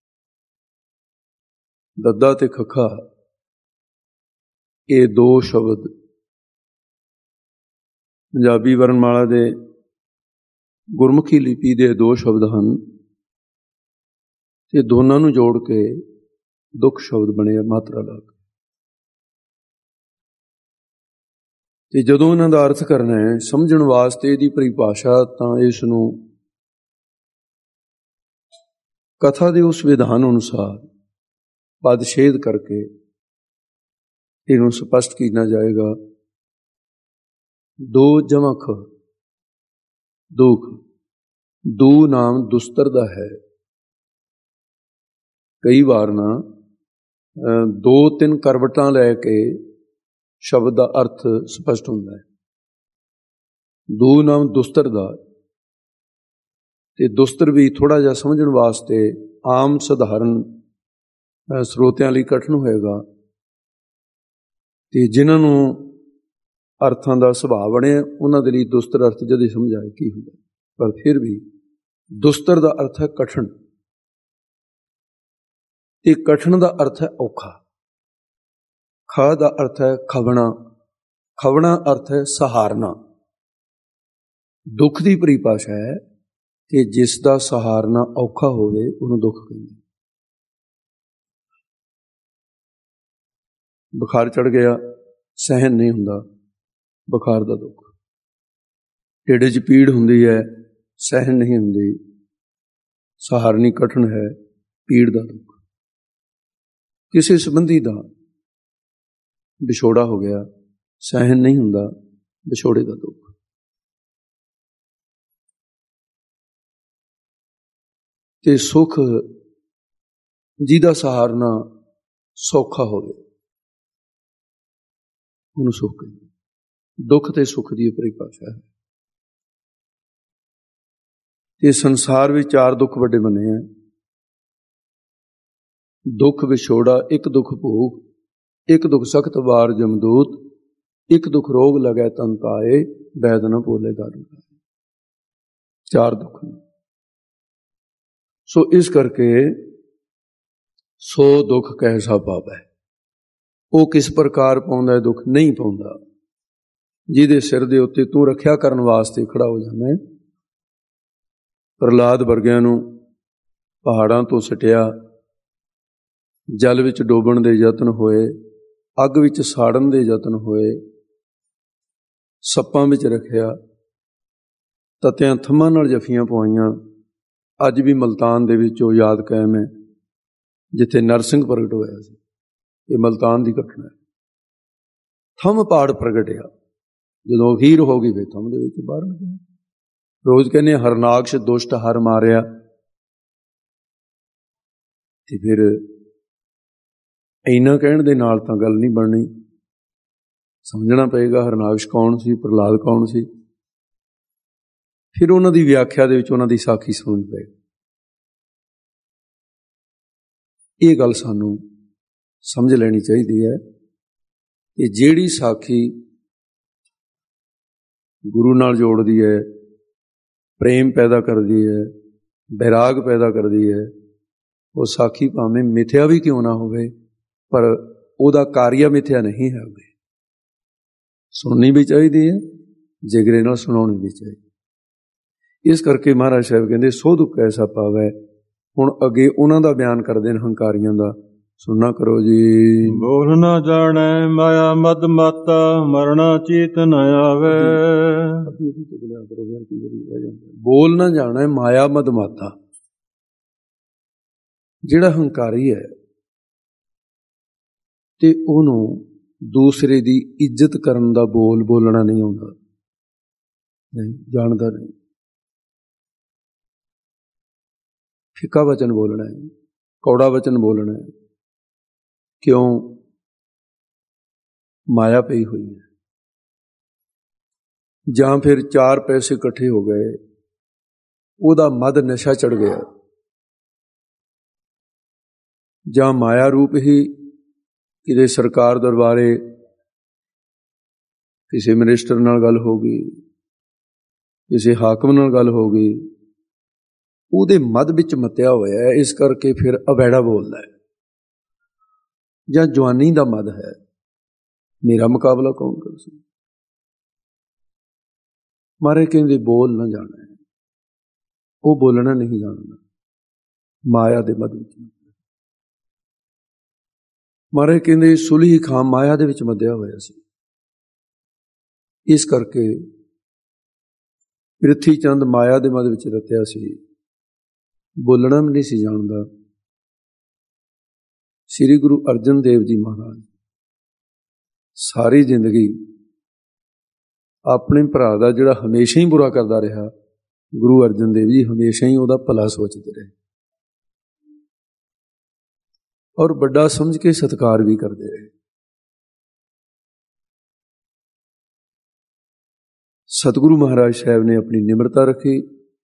ਦੱਦਾ ਤੇ ਖੱਖਾ, ਇਹ ਦੋ ਸ਼ਬਦ ਪੰਜਾਬੀ ਵਰਣਮਾਲਾ ਦੇ ਗੁਰਮੁਖੀ ਲਿਪੀ ਦੇ ਦੋ ਸ਼ਬਦ ਹਨ ਤੇ ਦੋਨਾਂ ਨੂੰ ਜੋੜ ਕੇ ਦੁੱਖ ਸ਼ਬਦ ਬਣਿਆ ਮਾਤਰਾ ਲਾ ਕੇ। ਤੇ ਜਦੋਂ ਇਹਨਾਂ ਦਾ ਅਰਥ ਕਰਨਾ ਹੈ, ਸਮਝਣ ਵਾਸਤੇ ਇਹਦੀ ਪਰਿਭਾਸ਼ਾ, ਤਾਂ ਇਸ ਨੂੰ ਕਥਾ ਦੇ ਉਸ ਵਿਧਾਨ ਅਨੁਸਾਰ ਪਦਛੇਦ ਕਰਕੇ ਇਹਨੂੰ ਸਪਸ਼ਟ ਕੀਤਾ ਜਾਏਗਾ। ਦੋ ਜਮਖ ਦੁੱਖ, ਦੂ ਨਾਮ ਦੁਸਤਰ ਦਾ ਹੈ। ਕਈ ਵਾਰ ਨਾ ਦੋ ਤਿੰਨ ਕਰਵਟਾਂ ਲੈ ਕੇ ਸ਼ਬਦ ਦਾ ਅਰਥ ਸਪਸ਼ਟ ਹੁੰਦਾ ਹੈ। ਦੂ ਨਾਮ ਦੁਸਤਰ ਦਾ, ਤੇ ਦੁਸਤਰ ਵੀ ਥੋੜ੍ਹਾ ਜਿਹਾ ਸਮਝਣ ਵਾਸਤੇ ਆਮ ਸਧਾਰਨ ਸਰੋਤਿਆਂ ਲਈ ਕਠਿਨ ਹੋਏਗਾ, ਤੇ ਜਿਨ੍ਹਾਂ ਨੂੰ ਅਰਥਾਂ ਦਾ ਸੁਭਾਅ ਬਣਿਆ ਉਹਨਾਂ ਦੇ ਲਈ ਦੁਸਤਰ ਅਰਥ ਜਦ ਹੀ ਸਮਝ ਆਏ ਕੀ ਹੁੰਦਾ। ਪਰ ਫਿਰ ਵੀ ਦੁਸਤਰ ਦਾ ਅਰਥ ਹੈ ਕਠਿਨ, ਤੇ ਕਠਿਨ ਦਾ ਅਰਥ ਹੈ ਔਖਾ। ਖਾ ਦਾ ਅਰਥ ਹੈ ਖਵਣਾ, ਖਵਣਾ ਅਰਥ ਹੈ ਸਹਾਰਨਾ। ਦੁੱਖ ਦੀ ਪਰਿਭਾਸ਼ਾ ਹੈ ਕਿ ਜਿਸ ਦਾ ਸਹਾਰਨਾ ਔਖਾ ਹੋਵੇ ਉਹਨੂੰ ਦੁੱਖ ਕਹਿੰਦੇ। ਬੁਖਾਰ ਚੜ ਗਿਆ, ਸਹਿਨ ਨਹੀਂ ਹੁੰਦਾ, ਬੁਖਾਰ ਦਾ ਦੁੱਖ। ਢਿੱਡ 'ਚ ਪੀੜ ਹੁੰਦੀ ਹੈ, ਸਹਿਨ ਨਹੀਂ ਹੁੰਦੀ, ਸਹਾਰਨੀ ਕਠਿਨ ਹੈ, ਪੀੜ ਦਾ ਦੁੱਖ। ਕਿਸੇ ਸੰਬੰਧੀ ਦਾ ਵਿਛੋੜਾ ਹੋ ਗਿਆ, ਸਹਿਨ ਨਹੀਂ ਹੁੰਦਾ, ਵਿਛੋੜੇ ਦਾ ਦੁੱਖ। ਤੇ ਸੁੱਖ ਜਿਹਦਾ ਸਹਾਰਨਾ ਸੌਖਾ ਹੋਵੇ ਉਹਨੂੰ ਸੁੱਖ ਕਹਿੰਦੇ। ਦੁੱਖ ਤੇ ਸੁੱਖ ਦੀ ਪਰਿਭਾਸ਼ਾ ਹੈ। ਤੇ ਸੰਸਾਰ ਵਿੱਚ ਚਾਰ ਦੁੱਖ ਵੱਡੇ ਬਣੇ ਆ। ਦੁੱਖ ਵਿਛੋੜਾ, ਇੱਕ ਦੁੱਖ ਭੋਗ, ਇੱਕ ਦੁੱਖ ਸਖਤ ਵਾਰ ਜਮਦੂਤ, ਇੱਕ ਦੁੱਖ ਰੋਗ ਲਗੈ ਤਨ ਤਾਏ, ਬੈਦ ਨ ਭੋਲੇ ਦਾਰੂ। 4 ਦੁੱਖ ਨੇ। ਸੋ ਇਸ ਕਰਕੇ ਸੋ ਦੁੱਖ ਕੈਸਾ ਪਾਵੈ, ਉਹ ਕਿਸ ਪ੍ਰਕਾਰ ਪਾਉਂਦਾ ਦੁੱਖ ਨਹੀਂ ਪਾਉਂਦਾ, ਜਿਹਦੇ ਸਿਰ ਦੇ ਉੱਤੇ ਤੂੰ ਰੱਖਿਆ ਕਰਨ ਵਾਸਤੇ ਖੜਾ ਹੋ ਜਾਵੇਂ। ਪ੍ਰਹਲਾਦ ਵਰਗਿਆਂ ਨੂੰ ਪਹਾੜਾਂ ਤੋਂ ਸਟਿਆ, ਜਲ ਵਿੱਚ ਡੋਬਣ ਦੇ ਯਤਨ ਹੋਏ, ਅੱਗ ਵਿੱਚ ਸਾੜਨ ਦੇ ਯਤਨ ਹੋਏ, ਸੱਪਾਂ ਵਿੱਚ ਰੱਖਿਆ, ਤਤਿਆਂ ਥੰਮਾਂ ਨਾਲ ਜੱਫੀਆਂ ਪਵਾਈਆਂ। ਅੱਜ ਵੀ ਮਲਤਾਨ ਦੇ ਵਿੱਚ ਉਹ ਯਾਦ ਕਾਇਮ ਹੈ ਜਿੱਥੇ ਨਰਸਿੰਘ ਪ੍ਰਗਟ ਹੋਇਆ ਸੀ। ਇਹ ਮਲਤਾਨ ਦੀ ਘਟਨਾ ਹੈ। ਥੰਮ ਪਾੜ ਪ੍ਰਗਟਿਆ, ਜਦੋਂ ਅਖੀਰ ਹੋ ਗਈ ਫਿਰ ਥੰਮ ਦੇ ਵਿੱਚ ਬਾਹਰ ਨਿਕਲਿਆ। ਰੋਜ਼ ਕਹਿੰਦੇ ਹਰਨਾਕਸ਼ ਦੁਸ਼ਟ ਹਰ ਮਾਰਿਆ, ਤੇ ਫਿਰ ਇੰਨਾ ਕਹਿਣ ਦੇ ਨਾਲ ਤਾਂ ਗੱਲ ਨਹੀਂ ਬਣਨੀ। ਸਮਝਣਾ ਪਏਗਾ ਹਰਨਾਕਸ਼ ਕੌਣ ਸੀ, ਪ੍ਰਹਲਾਦ ਕੌਣ ਸੀ। ਫਿਰ ਉਹਨਾਂ ਦੀ ਵਿਆਖਿਆ ਦੇ ਵਿੱਚ ਉਹਨਾਂ ਦੀ ਸਾਖੀ ਸੁਣਨੀ ਪਏਗੀ। ਇਹ ਗੱਲ ਸਾਨੂੰ ਸਮਝ ਲੈਣੀ ਚਾਹੀਦੀ ਹੈ ਕਿ ਜਿਹੜੀ ਸਾਖੀ ਗੁਰੂ ਨਾਲ ਜੋੜਦੀ ਹੈ, ਪ੍ਰੇਮ ਪੈਦਾ ਕਰਦੀ ਹੈ, ਬੈਰਾਗ ਪੈਦਾ ਕਰਦੀ ਹੈ, ਉਹ ਸਾਖੀ ਭਾਵੇਂ ਮਿਥਿਆ ਵੀ ਕਿਉਂ ਨਾ ਹੋਵੇ, ਪਰ ਉਹਦਾ ਕਾਰਿਆ ਮਿਥਿਆ ਨਹੀਂ ਹੈ। ਸੁਣਨੀ ਵੀ ਚਾਹੀਦੀ ਹੈ, ਜਿਗਰੇ ਨਾਲ ਸੁਣਾਉਣੀ ਵੀ ਚਾਹੀਦੀ। ਇਸ ਕਰਕੇ ਮਹਾਰਾਜ ਸਾਹਿਬ ਕਹਿੰਦੇ ਸੋ ਦੁੱਖ ਐਸਾ ਪਾਵੈ। ਹੁਣ ਅੱਗੇ ਉਹਨਾਂ ਦਾ ਬਿਆਨ ਕਰਦੇ ਨੇ ਹੰਕਾਰੀਆਂ ਦਾ, ਸੁਣਨਾ ਕਰੋ ਜੀ। ਬੋਲ ਨਾ ਜਾਣੈ ਮਾਇਆ ਮਦ ਮਾਤਾ, ਮਰਨਾ ਚੀਤ ਨ ਆਵੇ। ਬੋਲ ਨਾ ਜਾਣੈ ਮਾਇਆ ਮਦ ਮਾਤਾ। ਜਿਹੜਾ ਹੰਕਾਰੀ ਹੈ ਤੇ ਉਹਨੂੰ ਦੂਸਰੇ ਦੀ ਇੱਜ਼ਤ ਕਰਨ ਦਾ ਬੋਲ ਬੋਲਣਾ ਨਹੀਂ ਆਉਂਦਾ, ਨਹੀਂ ਜਾਣਦਾ, ਨਹੀਂ। ਫਿੱਕਾ ਵਚਨ ਬੋਲਣਾ ਹੈ, ਕੌੜਾ ਵਚਨ ਬੋਲਣਾ ਹੈ। ਕਿਉਂ? ਮਾਇਆ ਪਈ ਹੋਈ ਹੈ। ਜਾਂ ਫਿਰ 4 ਪੈਸੇ ਇਕੱਠੇ ਹੋ ਗਏ, ਉਹਦਾ ਮਦ ਨਸ਼ਾ ਚੜ ਗਿਆ, ਜਾਂ ਮਾਇਆ ਰੂਪ ਹੀ ਕਿਤੇ ਸਰਕਾਰ ਦਰਬਾਰੇ ਕਿਸੇ ਮਿਨਿਸਟਰ ਨਾਲ ਗੱਲ ਹੋ ਗਈ, ਕਿਸੇ ਹਾਕਮ ਨਾਲ ਗੱਲ ਹੋ ਗਈ, ਉਹਦੇ ਮਦ ਵਿੱਚ ਮਤਿਆ ਹੋਇਆ ਹੈ। ਇਸ ਕਰਕੇ ਫਿਰ ਅਵੈੜਾ ਬੋਲਦਾ ਹੈ। ਜਾਂ ਜਵਾਨੀ ਦਾ ਮਦ ਹੈ, ਮੇਰਾ ਮੁਕਾਬਲਾ ਕੌਣ ਕਰ ਸਕਦਾ। ਮਾਰੇ ਕਹਿੰਦੇ ਬੋਲ ਨਾ ਜਾਣਾ ਹੈ, ਉਹ ਬੋਲਣਾ ਨਹੀਂ ਜਾਣਦਾ, ਮਾਇਆ ਦੇ ਮਦ ਵਿੱਚ। ਮਾਰੇ ਕਹਿੰਦੇ ਸੁਲ੍ਹੀ ਖਾਂ ਮਾਇਆ ਦੇ ਵਿੱਚ ਮੱਧਿਆ ਹੋਇਆ ਸੀ। ਇਸ ਕਰਕੇ ਪ੍ਰਿਥੀ ਚੰਦ ਮਾਇਆ ਦੇ ਮਦ ਵਿੱਚ ਰਤਿਆ ਸੀ, ਬੋਲਣਾ ਵੀ ਨਹੀਂ ਸੀ ਜਾਣਦਾ। ਸ੍ਰੀ ਗੁਰੂ ਅਰਜਨ ਦੇਵ ਜੀ ਮਹਾਰਾਜ ਸਾਰੀ ਜ਼ਿੰਦਗੀ ਆਪਣੇ ਭਰਾ ਦਾ ਜਿਹੜਾ ਹਮੇਸ਼ਾ ਹੀ ਬੁਰਾ ਕਰਦਾ ਰਿਹਾ, ਗੁਰੂ ਅਰਜਨ ਦੇਵ ਜੀ ਹਮੇਸ਼ਾ ਹੀ ਉਹਦਾ ਭਲਾ ਸੋਚਦੇ ਰਹੇ ਔਰ ਵੱਡਾ ਸਮਝ ਕੇ ਸਤਿਕਾਰ ਵੀ ਕਰਦੇ ਰਹੇ। ਸਤਿਗੁਰੂ ਮਹਾਰਾਜ ਸਾਹਿਬ ਨੇ ਆਪਣੀ ਨਿਮਰਤਾ ਰੱਖੀ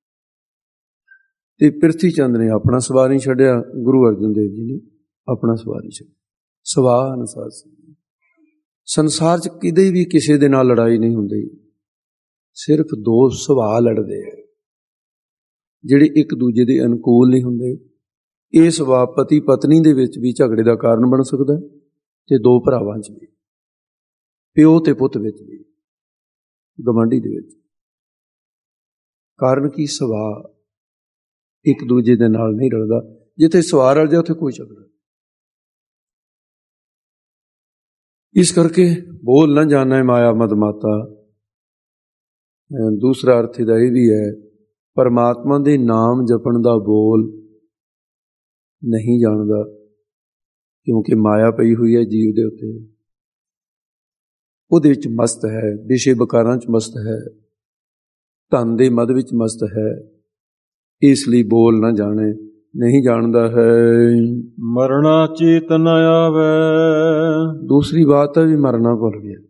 ਤੇ ਪ੍ਰਿਥੀ ਚੰਦ ਨੇ ਆਪਣਾ ਸਵਾਰ ਨਹੀਂ ਛੱਡਿਆ, ਗੁਰੂ ਅਰਜਨ ਦੇਵ ਜੀ ਨੇ ਆਪਣਾ ਸਵਾਰ ਹੀ ਛੱਡਿਆ। ਸੁਭਾਅ ਅਨੁਸਾਰ ਸੰਸਾਰ 'ਚ ਕਿਤੇ ਵੀ ਕਿਸੇ ਦੇ ਨਾਲ ਲੜਾਈ ਨਹੀਂ ਹੁੰਦੀ, ਸਿਰਫ 2 ਸੁਭਾਅ ਲੜਦੇ ਆ ਜਿਹੜੇ ਇੱਕ ਦੂਜੇ ਦੇ ਅਨੁਕੂਲ ਨਹੀਂ ਹੁੰਦੇ। ਇਹ ਸੁਭਾਅ ਪਤੀ ਪਤਨੀ ਦੇ ਵਿੱਚ ਵੀ ਝਗੜੇ ਦਾ ਕਾਰਨ ਬਣ ਸਕਦਾ ਤੇ 2 ਭਰਾਵਾਂ 'ਚ ਵੀ, ਪਿਓ ਤੇ ਪੁੱਤ ਵਿੱਚ ਵੀ, ਗਵਾਂਢੀ ਦੇ ਵਿੱਚ। ਕਾਰਨ ਕੀ? ਸੁਭਾਅ ਇੱਕ ਦੂਜੇ ਦੇ ਨਾਲ ਨਹੀਂ ਰਲਦਾ। ਜਿੱਥੇ ਸੁਭਾਅ ਰਲ ਜਾਏ ਉੱਥੇ ਕੋਈ ਝਗੜਾ। ਇਸ ਕਰਕੇ ਬੋਲ ਨਾ ਜਾਣਾ ਮਾਇਆ ਮਦ ਮਾਤਾ। ਦੂਸਰਾ ਅਰਥ ਇਹਦਾ ਇਹ ਵੀ ਹੈ, ਪਰਮਾਤਮਾ ਦੇ ਨਾਮ ਜਪਣ ਦਾ ਬੋਲ ਨਹੀਂ ਜਾਣਦਾ, ਕਿਉਂਕਿ ਮਾਇਆ ਪਈ ਹੋਈ ਹੈ ਜੀਵ ਦੇ ਉੱਤੇ, ਉਹਦੇ ਵਿੱਚ ਮਸਤ ਹੈ, ਵਿਸ਼ੇ ਵਿਕਾਰਾਂ 'ਚ ਮਸਤ ਹੈ, ਧਨ ਦੇ ਮਦ ਵਿੱਚ ਮਸਤ ਹੈ। ਇਸ ਲਈ ਬੋਲ ਨਾ ਜਾਣੇ, ਨਹੀਂ ਜਾਣਦਾ ਹੈ। ਮਰਨਾ ਚੇਤ ਨ ਆਵੇ। ਦੂਸਰੀ ਬਾਤ ਹੈ ਵੀ ਮਰਨਾ ਭੁੱਲ ਗਿਆ।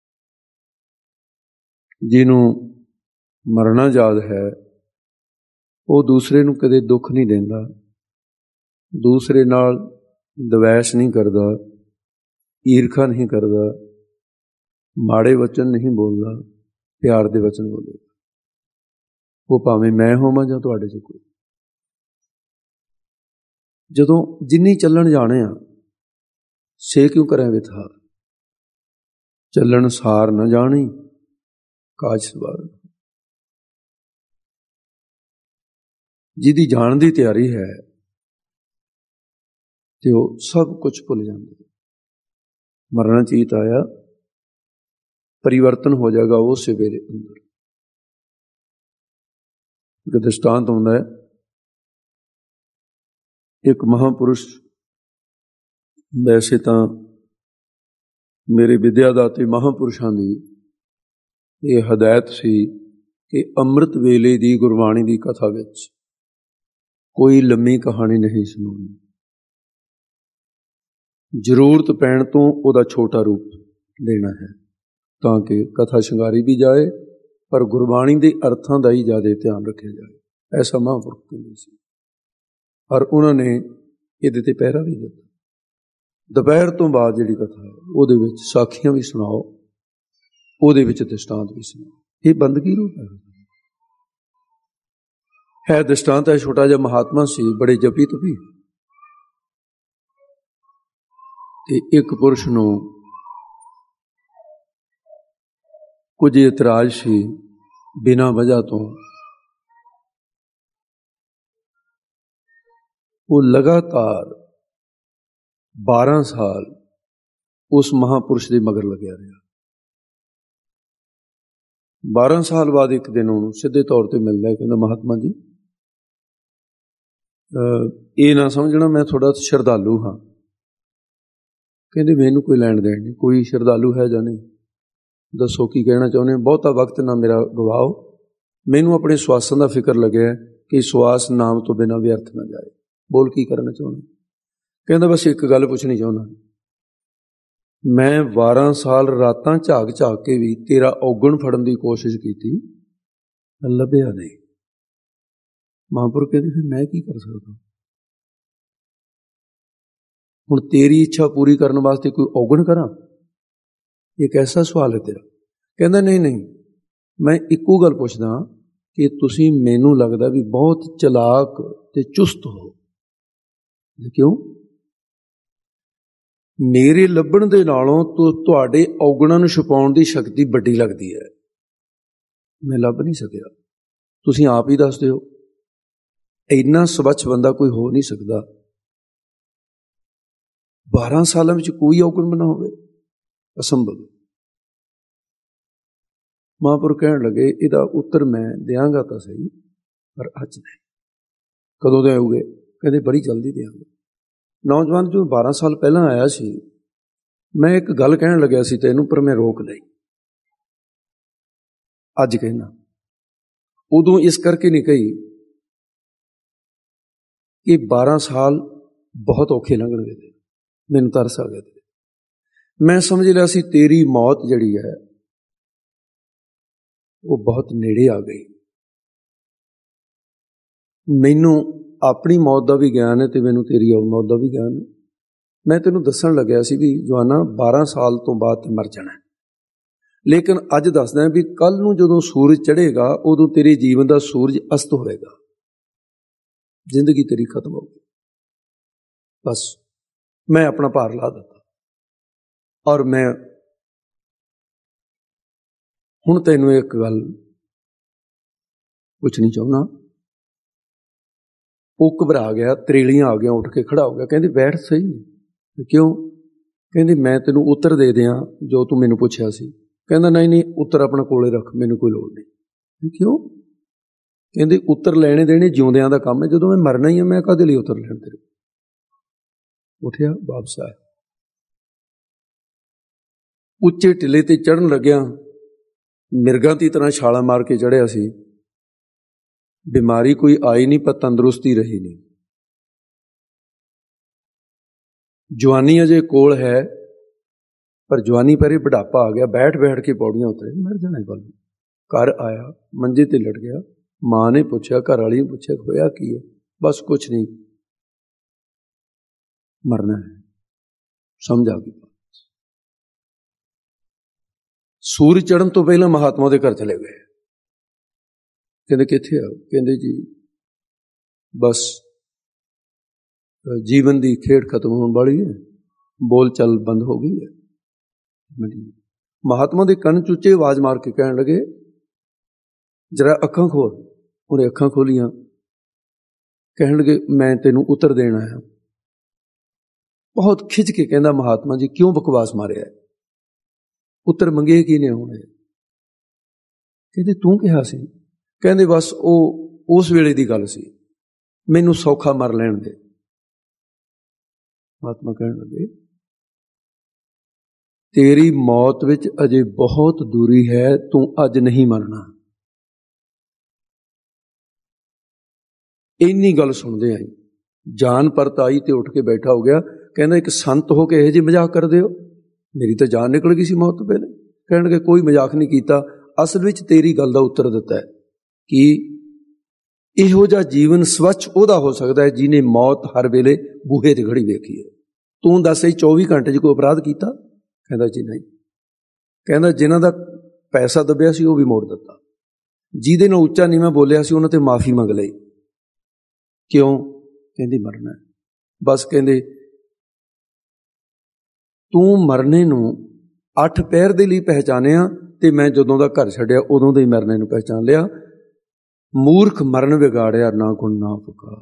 ਜਿਹਨੂੰ ਮਰਨਾ ਯਾਦ ਹੈ ਉਹ ਦੂਸਰੇ ਨੂੰ ਕਦੇ ਦੁੱਖ ਨਹੀਂ ਦਿੰਦਾ, ਦੂਸਰੇ ਨਾਲ ਦਵੈਸ਼ ਨਹੀਂ ਕਰਦਾ, ਈਰਖਾ ਨਹੀਂ ਕਰਦਾ, ਮਾੜੇ ਵਚਨ ਨਹੀਂ ਬੋਲਦਾ, ਪਿਆਰ ਦੇ ਵਚਨ ਬੋਲੇ। ਉਹ ਭਾਵੇਂ ਮੈਂ ਹੋਵਾਂ ਜਾਂ ਤੁਹਾਡੇ 'ਚ ਕੋਈ। ਜਦੋਂ ਜਿੰਨੀ ਚੱਲਣ ਜਾਣੇ ਆ, ਸੇ ਕਿਉਂ ਕਰਾਂ ਵਿਥਾਰ, ਚੱਲਣ ਸਾਰ ਨਾ ਜਾਣੀ ਕਾਜ ਸਵਾਰ। ਜਿਹਦੀ ਜਾਣ ਦੀ ਤਿਆਰੀ ਹੈ ਤੇ ਉਹ ਸਭ ਕੁਝ ਭੁੱਲ ਜਾਂਦੇ। ਮਰਨਾ ਚੀਤ ਆਇਆ, ਪਰਿਵਰਤਨ ਹੋ ਜਾਏਗਾ ਉਸ ਵੇਲੇ ਅੰਦਰ। ਇੱਕ ਦ੍ਰਿਸ਼ਟਾਂਤ ਹੁੰਦਾ ਹੈ, ਇੱਕ ਮਹਾਂਪੁਰਸ਼, ਵੈਸੇ ਤਾਂ ਮੇਰੇ ਵਿਦਿਆ ਦਾਤੇ ਮਹਾਂਪੁਰਸ਼ਾਂ ਦੀ ਇਹ ਹਦਾਇਤ ਸੀ ਕਿ ਅੰਮ੍ਰਿਤ ਵੇਲੇ ਦੀ ਗੁਰਬਾਣੀ ਦੀ ਕਥਾ ਵਿੱਚ ਕੋਈ ਲੰਮੀ ਕਹਾਣੀ ਨਹੀਂ ਸੁਣਾਉਣੀ। ਜ਼ਰੂਰਤ ਪੈਣ ਤੋਂ ਉਹਦਾ ਛੋਟਾ ਰੂਪ ਦੇਣਾ ਹੈ, ਤਾਂ ਕਿ ਕਥਾ ਸ਼ਿੰਗਾਰੀ ਵੀ ਜਾਏ ਪਰ ਗੁਰਬਾਣੀ ਦੇ ਅਰਥਾਂ ਦਾ ਹੀ ਜ਼ਿਆਦਾ ਧਿਆਨ ਰੱਖਿਆ ਜਾਏ। ਐਸਾ ਮਹਾਂਪੁਰਖ ਕਹਿੰਦੇ ਸੀ, ਔਰ ਉਹਨਾਂ ਨੇ ਇਹਦੇ ਤੇ ਪਹਿਰਾ ਵੀ ਦਿੱਤਾ। ਦੁਪਹਿਰ ਤੋਂ ਬਾਅਦ ਜਿਹੜੀ ਕਥਾ ਹੈ ਉਹਦੇ ਵਿੱਚ ਸਾਖੀਆਂ ਵੀ ਸੁਣਾਓ, ਉਹਦੇ ਵਿੱਚ ਦ੍ਰਿਸ਼ਟਾਂਤ ਵੀ ਸੁਣਾਓ। ਇਹ ਬੰਦਗੀ ਰੂਪ ਹੈ। ਦ੍ਰਿਸ਼ਟਾਂਤ ਹੈ, ਛੋਟਾ ਜਿਹਾ ਮਹਾਤਮਾ ਸੀ, ਬੜੇ ਜਪੀ ਤਪੀ, ਤੇ ਇੱਕ ਪੁਰਸ਼ ਨੂੰ ਕੁਝ ਇਤਰਾਜ਼ ਸੀ ਬਿਨਾਂ ਵਜ੍ਹਾ ਤੋਂ। ਉਹ ਲਗਾਤਾਰ 12 ਸਾਲ ਉਸ ਮਹਾਂਪੁਰਸ਼ ਦੇ ਮਗਰ ਲੱਗਿਆ ਰਿਹਾ। 12 ਸਾਲ ਬਾਅਦ ਇੱਕ ਦਿਨ ਉਹਨੂੰ ਸਿੱਧੇ ਤੌਰ ਤੇ ਮਿਲਦਾ ਹੈ, ਕਹਿੰਦਾ ਮਹਾਤਮਾ ਜੀ ਇਹ ਨਾ ਸਮਝਣਾ ਮੈਂ ਥੋੜਾ ਸ਼ਰਧਾਲੂ ਹਾਂ। ਕਹਿੰਦੇ ਮੈਨੂੰ ਕੋਈ ਲੈਣ ਦੇਣ ਨਹੀਂ, ਕੋਈ ਸ਼ਰਧਾਲੂ ਹੈ ਜਾਂ ਨਹੀਂ, ਦੱਸੋ ਕੀ ਕਹਿਣਾ ਚਾਹੁੰਦੇ। ਬਹੁਤਾ ਵਕਤ ਨਾ ਮੇਰਾ ਗਵਾਓ, ਮੈਨੂੰ ਆਪਣੇ ਸਵਾਸਾਂ ਦਾ ਫਿਕਰ ਲੱਗਿਆ ਕਿ ਸਵਾਸ ਨਾਮ ਤੋਂ ਬਿਨਾਂ ਵਿਅਰਥ ਨਾ ਜਾਏ। ਬੋਲ ਕੀ ਕਰਨਾ ਚਾਹੁੰਦੇ। ਕਹਿੰਦਾ ਬਸ ਇੱਕ ਗੱਲ ਪੁੱਛਣੀ ਚਾਹੁੰਦਾ, ਮੈਂ 12 ਸਾਲ ਰਾਤਾਂ ਝਾਕ ਝਾਕ ਕੇ ਵੀ ਤੇਰਾ ਔਗਣ ਫੜਨ ਦੀ ਕੋਸ਼ਿਸ਼ ਕੀਤੀ, ਲੱਭਿਆ ਨਹੀਂ। ਮਹਾਂਪੁਰਖ ਕਹਿੰਦੇ ਫਿਰ ਮੈਂ ਕੀ ਕਰ ਸਕਦਾ। ਹੁਣ ਤੇਰੀ ਇੱਛਾ ਪੂਰੀ ਕਰਨ ਵਾਸਤੇ ਕੋਈ ਔਗਣ ਕਰਾਂ, ਇੱਕ ਐਸਾ ਸਵਾਲ ਹੈ ਤੇਰਾ। ਕਹਿੰਦਾ ਨਹੀਂ ਨਹੀਂ, ਮੈਂ ਇੱਕੋ ਗੱਲ ਪੁੱਛਦਾ ਕਿ ਤੁਸੀਂ, ਮੈਨੂੰ ਲੱਗਦਾ ਵੀ ਬਹੁਤ ਚਲਾਕ ਤੇ ਚੁਸਤ ਹੋ। ਕਿਉਂ? ਮੇਰੇ ਲੱਭਣ ਦੇ ਨਾਲੋਂ ਤੁਹਾਡੇ ਔਗਣਾਂ ਨੂੰ ਛੁਪਾਉਣ ਦੀ ਸ਼ਕਤੀ ਵੱਡੀ ਲੱਗਦੀ ਹੈ। ਮੈਂ ਲੱਭ ਨਹੀਂ ਸਕਿਆ, ਤੁਸੀਂ ਆਪ ਹੀ ਦੱਸ ਦਿਓ। ਇੰਨਾ ਸਵੱਛ ਬੰਦਾ ਕੋਈ ਹੋ ਨਹੀਂ ਸਕਦਾ। 12 ਸਾਲਾਂ ਵਿੱਚ ਕੋਈ ਔਗਣ ਨਾ ਹੋਵੇ, ਅਸੰਭਵ। ਮਹਾਂਪੁਰਖ ਕਹਿਣ ਲੱਗੇ ਇਹਦਾ ਉੱਤਰ ਮੈਂ ਦਿਆਂਗਾ ਤਾਂ ਸਹੀ, ਪਰ ਅੱਜ ਨਹੀਂ। ਕਦੋਂ ਦੇਓਗੇ? ਕਹਿੰਦੇ ਬੜੀ ਜਲਦੀ ਦਿਆਂਗੇ। ਨੌਜਵਾਨ ਜੋ 12 ਸਾਲ ਪਹਿਲਾਂ ਆਇਆ ਸੀ, ਮੈਂ ਇੱਕ ਗੱਲ ਕਹਿਣ ਲੱਗਿਆ ਸੀ ਤੈਨੂੰ, ਪਰ ਮੈਂ ਰੋਕ ਲਈ। ਅੱਜ ਕਹਿਣਾ। ਉਦੋਂ ਇਸ ਕਰਕੇ ਨਹੀਂ ਕਹੀ ਕਿ 12 ਸਾਲ ਬਹੁਤ ਔਖੇ ਲੰਘਣਗੇ, ਮੈਨੂੰ ਤਰਸ ਆ ਗਿਆ। ਮੈਂ ਸਮਝ ਲਿਆ ਸੀ ਤੇਰੀ ਮੌਤ ਜਿਹੜੀ ਹੈ ਉਹ ਬਹੁਤ ਨੇੜੇ ਆ ਗਈ। ਮੈਨੂੰ ਆਪਣੀ ਮੌਤ ਦਾ ਵੀ ਗਿਆਨ ਹੈ ਤੇ ਮੈਨੂੰ ਤੇਰੀ ਮੌਤ ਦਾ ਵੀ ਗਿਆਨ ਹੈ। ਮੈਂ ਤੈਨੂੰ ਦੱਸਣ ਲੱਗਿਆ ਸੀ ਵੀ ਜਵਾਨਾ 12 ਸਾਲ ਤੋਂ ਬਾਅਦ ਤੇ ਮਰ ਜਾਣਾ, ਲੇਕਿਨ ਅੱਜ ਦੱਸਦਾ ਵੀ ਕੱਲ ਨੂੰ ਜਦੋਂ ਸੂਰਜ ਚੜ੍ਹੇਗਾ ਉਦੋਂ ਤੇਰੇ ਜੀਵਨ ਦਾ ਸੂਰਜ ਅਸਤ ਹੋਵੇਗਾ, ਜ਼ਿੰਦਗੀ ਤੇਰੀ ਖਤਮ ਹੋਊਗੀ। ਬਸ ਮੈਂ ਆਪਣਾ ਭਾਰ ਲਾ ਦਿੱਤਾ, ਔਰ ਮੈਂ ਹੁਣ ਤੈਨੂੰ ਇੱਕ ਗੱਲ ਪੁੱਛਣੀ ਚਾਹੁੰਦਾ। ਉਹ ਘਬਰਾ ਗਿਆ, ਤਰੇਲੀਆਂ ਆ ਗਿਆ, ਉੱਠ ਕੇ ਖੜਾ ਹੋ ਗਿਆ। ਕਹਿੰਦੇ ਬੈਠ ਸਹੀ। ਕਿਉਂ? ਕਹਿੰਦੇ ਮੈਂ ਤੈਨੂੰ ਉੱਤਰ ਦੇ ਦਿਆਂ ਜੋ ਤੂੰ ਮੈਨੂੰ ਪੁੱਛਿਆ ਸੀ। ਕਹਿੰਦਾ ਨਹੀਂ ਨਹੀਂ, ਉੱਤਰ ਆਪਣਾ ਕੋਲੇ ਰੱਖ, ਮੈਨੂੰ ਕੋਈ ਲੋੜ ਨਹੀਂ। ਕਿਉਂ? ਕਹਿੰਦੇ ਉੱਤਰ ਲੈਣੇ ਦੇਣੇ ਜਿਉਂਦਿਆਂ ਦਾ ਕੰਮ ਹੈ, ਜਦੋਂ ਮੈਂ ਮਰਨਾ ਹੀ ਹੈ ਮੈਂ ਕਾਹਦੇ ਲਈ ਉੱਤਰ ਲੈਣ ਤੇਰੇ। ਉੱਠਿਆ, ਵਾਪਸ ਆਇਆ। ਉੱਚੇ ਟਿੱਲੇ ਤੇ ਚੜ੍ਹਨ ਲੱਗਿਆ, ਮਿਰਗਾਂ ਦੀ ਤਰ੍ਹਾਂ ਛਾਲਾਂ ਮਾਰ ਕੇ ਚੜ੍ਹਿਆ ਸੀ। ਬਿਮਾਰੀ ਕੋਈ ਆਈ ਨਹੀਂ, ਪਰ ਤੰਦਰੁਸਤੀ ਰਹੀ ਨਹੀਂ। ਜਵਾਨੀ ਅਜੇ ਕੋਲ ਹੈ, ਪਰ ਜਵਾਨੀ ਪਰੇ ਬੁਢਾਪਾ ਆ ਗਿਆ। ਬੈਠ ਬੈਠ ਕੇ ਪੌੜੀਆਂ ਉਤਰੇ, ਮਰ ਜਾਣਾ ਵੱਲ। ਘਰ ਆਇਆ, ਮੰਜੇ ਤੇ ਲਟ ਗਿਆ। ਮਾਂ ਨੇ ਪੁੱਛਿਆ, ਘਰ ਵਾਲੀ ਨੇ ਪੁੱਛਿਆ, ਹੋਇਆ ਕੀ ਹੈ? ਬਸ ਕੁਛ ਨਹੀਂ, ਮਰਨਾ ਹੈ। ਸਮਝ ਆ ਗਈ। ਸੂਰਜ ਚੜ੍ਹਨ ਤੋਂ ਪਹਿਲਾਂ ਮਹਾਤਮਾ ਦੇ ਘਰ ਚਲੇ ਗਏ। ਕਹਿੰਦੇ ਕਿੱਥੇ ਆ? ਕਹਿੰਦੇ ਜੀ ਬਸ ਜੀਵਨ ਦੀ ਖੇਡ ਖਤਮ ਹੋਣ ਵਾਲੀ ਹੈ, ਬੋਲ ਚੱਲ ਬੰਦ ਹੋ ਗਈ ਹੈ। ਮਹਾਤਮਾ ਦੇ ਕੰਨ ਚੁੱਚੇ ਆਵਾਜ਼ ਮਾਰ ਕੇ ਕਹਿਣ ਲੱਗੇ, ਜਰਾ ਅੱਖਾਂ ਖੋਲ। ਉਹਨੇ ਅੱਖਾਂ ਖੋਲੀਆਂ। ਕਹਿਣ ਲੱਗੇ ਮੈਂ ਤੈਨੂੰ ਉੱਤਰ ਦੇਣ ਆਇਆ। ਬਹੁਤ ਖਿੱਚ ਕੇ ਕਹਿੰਦਾ, ਮਹਾਤਮਾ ਜੀ ਕਿਉਂ ਬਕਵਾਸ ਮਾਰਿਆ? ਉੱਤਰ ਮੰਗੇ ਕੀ ਨੇ ਹੋਣੇ? ਕਹਿੰਦੇ ਤੂੰ ਕਿਹਾ ਸੀ। ਕਹਿੰਦੇ ਬਸ ਉਹ ਉਸ ਵੇਲੇ ਦੀ ਗੱਲ ਸੀ, ਮੈਨੂੰ ਸੌਖਾ ਮਰ ਲੈਣ ਦੇ। ਮਹਾਤਮਾ ਕਹਿਣ ਲੱਗੇ ਤੇਰੀ ਮੌਤ ਵਿੱਚ ਅਜੇ ਬਹੁਤ ਦੂਰੀ ਹੈ, ਤੂੰ ਅੱਜ ਨਹੀਂ ਮਰਨਾ। ਇੰਨੀ ਗੱਲ ਸੁਣਦੇ ਆਈ, ਜਾਨ ਪਰਤ ਆਈ ਤੇ ਉੱਠ ਕੇ ਬੈਠਾ ਹੋ ਗਿਆ। ਕਹਿੰਦਾ ਇੱਕ ਸੰਤ ਹੋ ਕੇ ਇਹ ਜਿਹੇ ਮਜ਼ਾਕ ਕਰਦੇ ਹੋ? ਮੇਰੀ ਤਾਂ ਜਾਨ ਨਿਕਲ ਗਈ ਸੀ ਮੌਤ ਤੋਂ ਪਹਿਲੇ। ਕਹਿਣਗੇ ਕੋਈ ਮਜ਼ਾਕ ਨਹੀਂ ਕੀਤਾ, ਅਸਲ ਵਿੱਚ ਤੇਰੀ ਗੱਲ ਦਾ ਉੱਤਰ ਦਿੱਤਾ ਹੈ ਕਿ ਇਹੋ ਜਿਹਾ ਜੀਵਨ ਸਵੱਛ ਉਹਦਾ ਹੋ ਸਕਦਾ ਹੈ ਜਿਹਨੇ ਮੌਤ ਹਰ ਵੇਲੇ ਬੂਹੇ ਤੇ ਖੜੀ ਵੇਖੀ ਹੈ। ਤੂੰ ਦੱਸ 24 ਘੰਟੇ 'ਚ ਕੋਈ ਅਪਰਾਧ ਕੀਤਾ? ਕਹਿੰਦਾ ਜੀ ਨਹੀਂ। ਕਹਿੰਦਾ ਜਿਨ੍ਹਾਂ ਦਾ ਪੈਸਾ ਦੱਬਿਆ ਸੀ ਉਹ ਵੀ ਮੋੜ ਦਿੱਤਾ, ਜਿਹਦੇ ਨਾਲ ਉੱਚਾ ਨੀਵਾਂ ਬੋਲਿਆ ਸੀ ਉਹਨਾਂ ਤੇ ਮਾਫੀ ਮੰਗ ਲਈ। ਕਿਉਂ? ਕਹਿੰਦੀ ਮਰਨਾ। ਬਸ ਕਹਿੰਦੇ ਤੂੰ ਮਰਨੇ ਨੂੰ 8 ਪਹਿਰ ਦੇ ਲਈ ਪਹਿਚਾਨਿਆ ਤੇ ਮੈਂ ਜਦੋਂ ਦਾ ਘਰ ਛੱਡਿਆ ਉਦੋਂ ਦੇ ਹੀ ਮਰਨੇ ਨੂੰ ਪਹਿਚਾਨ ਲਿਆ। ਮੂਰਖ ਮਰਨ ਵਿਗਾੜਿਆ, ਨਾ ਗੁਣ ਨਾ ਪੁਕਾਰ।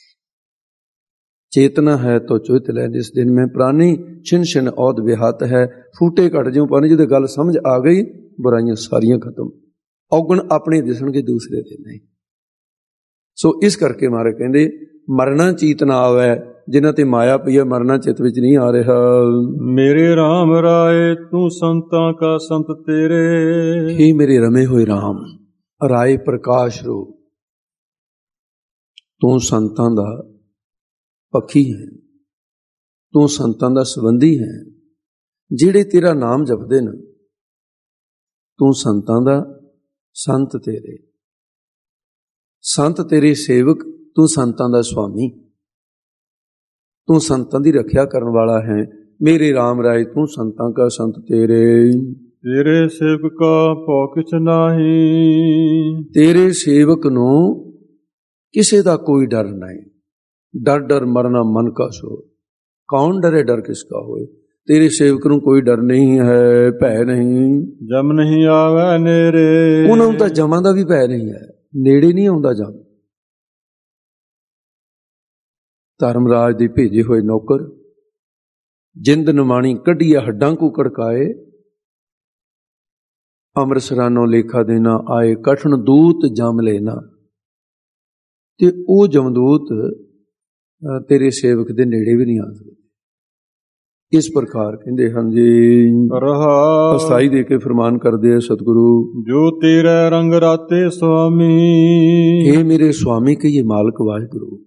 ਚੇਤਨਾ ਹੈ ਤੋ ਚੁਇਤ ਲੈ, ਜਿਸ ਦਿਨ ਮੈਂ ਪ੍ਰਾਨੀ ਛਿਨ ਛਿਨ ਔਦ ਵਿਹਤ ਹੈ। ਫੂਟੇ ਘਟ ਜਿਉ ਪਾਣੀ, ਜਦੋਂ ਗੱਲ ਸਮਝ ਆ ਗਈ ਬੁਰਾਈਆਂ ਸਾਰੀਆਂ ਖਤਮ। ਔਗਣ ਆਪਣੇ ਦਿਸਣਗੇ, ਦੂਸਰੇ ਦੇ ਨਹੀਂ। ਸੋ ਇਸ ਕਰਕੇ ਮਾਰੇ ਕਹਿੰਦੇ ਮਰਨਾ ਚੀਤ ਨਾ ਆਵੇ, ਜਿਨ੍ਹਾਂ ਤੇ ਮਾਇਆ ਪਈ ਹੈ ਮਰਨਾ ਚਿੱਤ ਵਿੱਚ ਨਹੀਂ ਆ ਰਿਹਾ। ਮੇਰੇ ਰਾਮ ਰਾਏ ਤੂੰ ਸੰਤਾਂ ਕਾ ਸੰਤ ਤੇਰੇ। हे ਮੇਰੇ ਰਮੇ ਹੋਏ ਰਾਮ, ਰਾਏ ਪ੍ਰਕਾਸ਼ ਰੂਪ, ਤੂੰ ਸੰਤਾਂ ਦਾ ਪੱਖੀ ਹੈ, ਤੂੰ ਸੰਤਾਂ ਦਾ ਸੰਬੰਧੀ ਹੈ। ਜਿਹੜੇ ਤੇਰਾ ਨਾਮ ਜਪਦੇ ਨੇ, ਤੂੰ ਸੰਤਾਂ ਦਾ ਸੰਤ ਤੇਰੇ, ਸੰਤ ਤੇਰੇ ਸੇਵਕ, ਤੂੰ ਸੰਤਾਂ ਦਾ ਸੁਆਮੀ, ਤੂੰ ਸੰਤਾਂ ਦੀ ਰੱਖਿਆ ਕਰਨ ਵਾਲਾ ਹੈ। ਮੇਰੇ ਰਾਮ ਰਾਏ ਤੂੰ ਸੰਤਾਂ ਕਾ ਸੰਤ ਤੇਰੇ। ਤੇਰੇ ਸੇਵਕ ਕਾ ਭਉ ਕਿਛ ਨਾਹੀ। ਤੇਰੇ ਸੇਵਕ ਨੂੰ ਕਿਸੇ ਦਾ ਕੋਈ ਡਰ ਨਹੀਂ। ਡਰ ਡਰ ਮਰਨਾ ਮਨ ਕਾ ਸੋ, ਕੌਣ ਡਰੇ ਡਰ ਕਿਸ ਕਾ ਹੋਏ। ਤੇਰੇ ਸੇਵਕ ਨੂੰ ਕੋਈ ਡਰ ਨਹੀਂ ਹੈ, ਭੈ ਨਹੀਂ। ਜਮ ਨਹੀਂ ਆਵੇ ਨੇਰੇ। ਉਹਨਾਂ ਨੂੰ ਤਾਂ ਜਮਾਂ ਦਾ ਵੀ ਭੈ ਨਹੀਂ ਹੈ, ਨੇੜੇ ਨਹੀਂ ਆਉਂਦਾ ਜਮ। ਧਰਮਰਾਜ ਦੇ ਭੇਜੇ ਹੋਏ ਨੌਕਰ, ਜਿੰਦ ਨਿਮਾਣੀ ਕੱਢੀਆ ਹੱਡਾਂ ਕੋ ਕੜਕਾਏ। ਅੰਮ੍ਰਿਤਸਰਾਨੋਂ ਲੇਖਾ ਦੇਣਾ ਆਏ, ਕਠਨ ਦੂਤ ਜਮ ਲੈਣਾ। ਤੇ ਉਹ ਜਮਦੂਤ ਤੇਰੇ ਸੇਵਕ ਦੇ ਨੇੜੇ ਵੀ ਨਹੀਂ ਆ ਸਕਦੇ। ਇਸ ਪ੍ਰਕਾਰ ਕਹਿੰਦੇ ਹਨ ਜੀ, ਅਸਥਾਈ ਦੇ ਕੇ ਫਰਮਾਨ ਕਰਦੇ ਆ ਸਤਿਗੁਰੂ, ਜੋ ਤੇਰਾ ਰੰਗ ਰਾਤੇ ਸੁਆਮੀ। ਇਹ ਮੇਰੇ ਸੁਆਮੀ ਕਹੀਏ ਮਾਲਕ ਵਾਹਿਗੁਰੂ,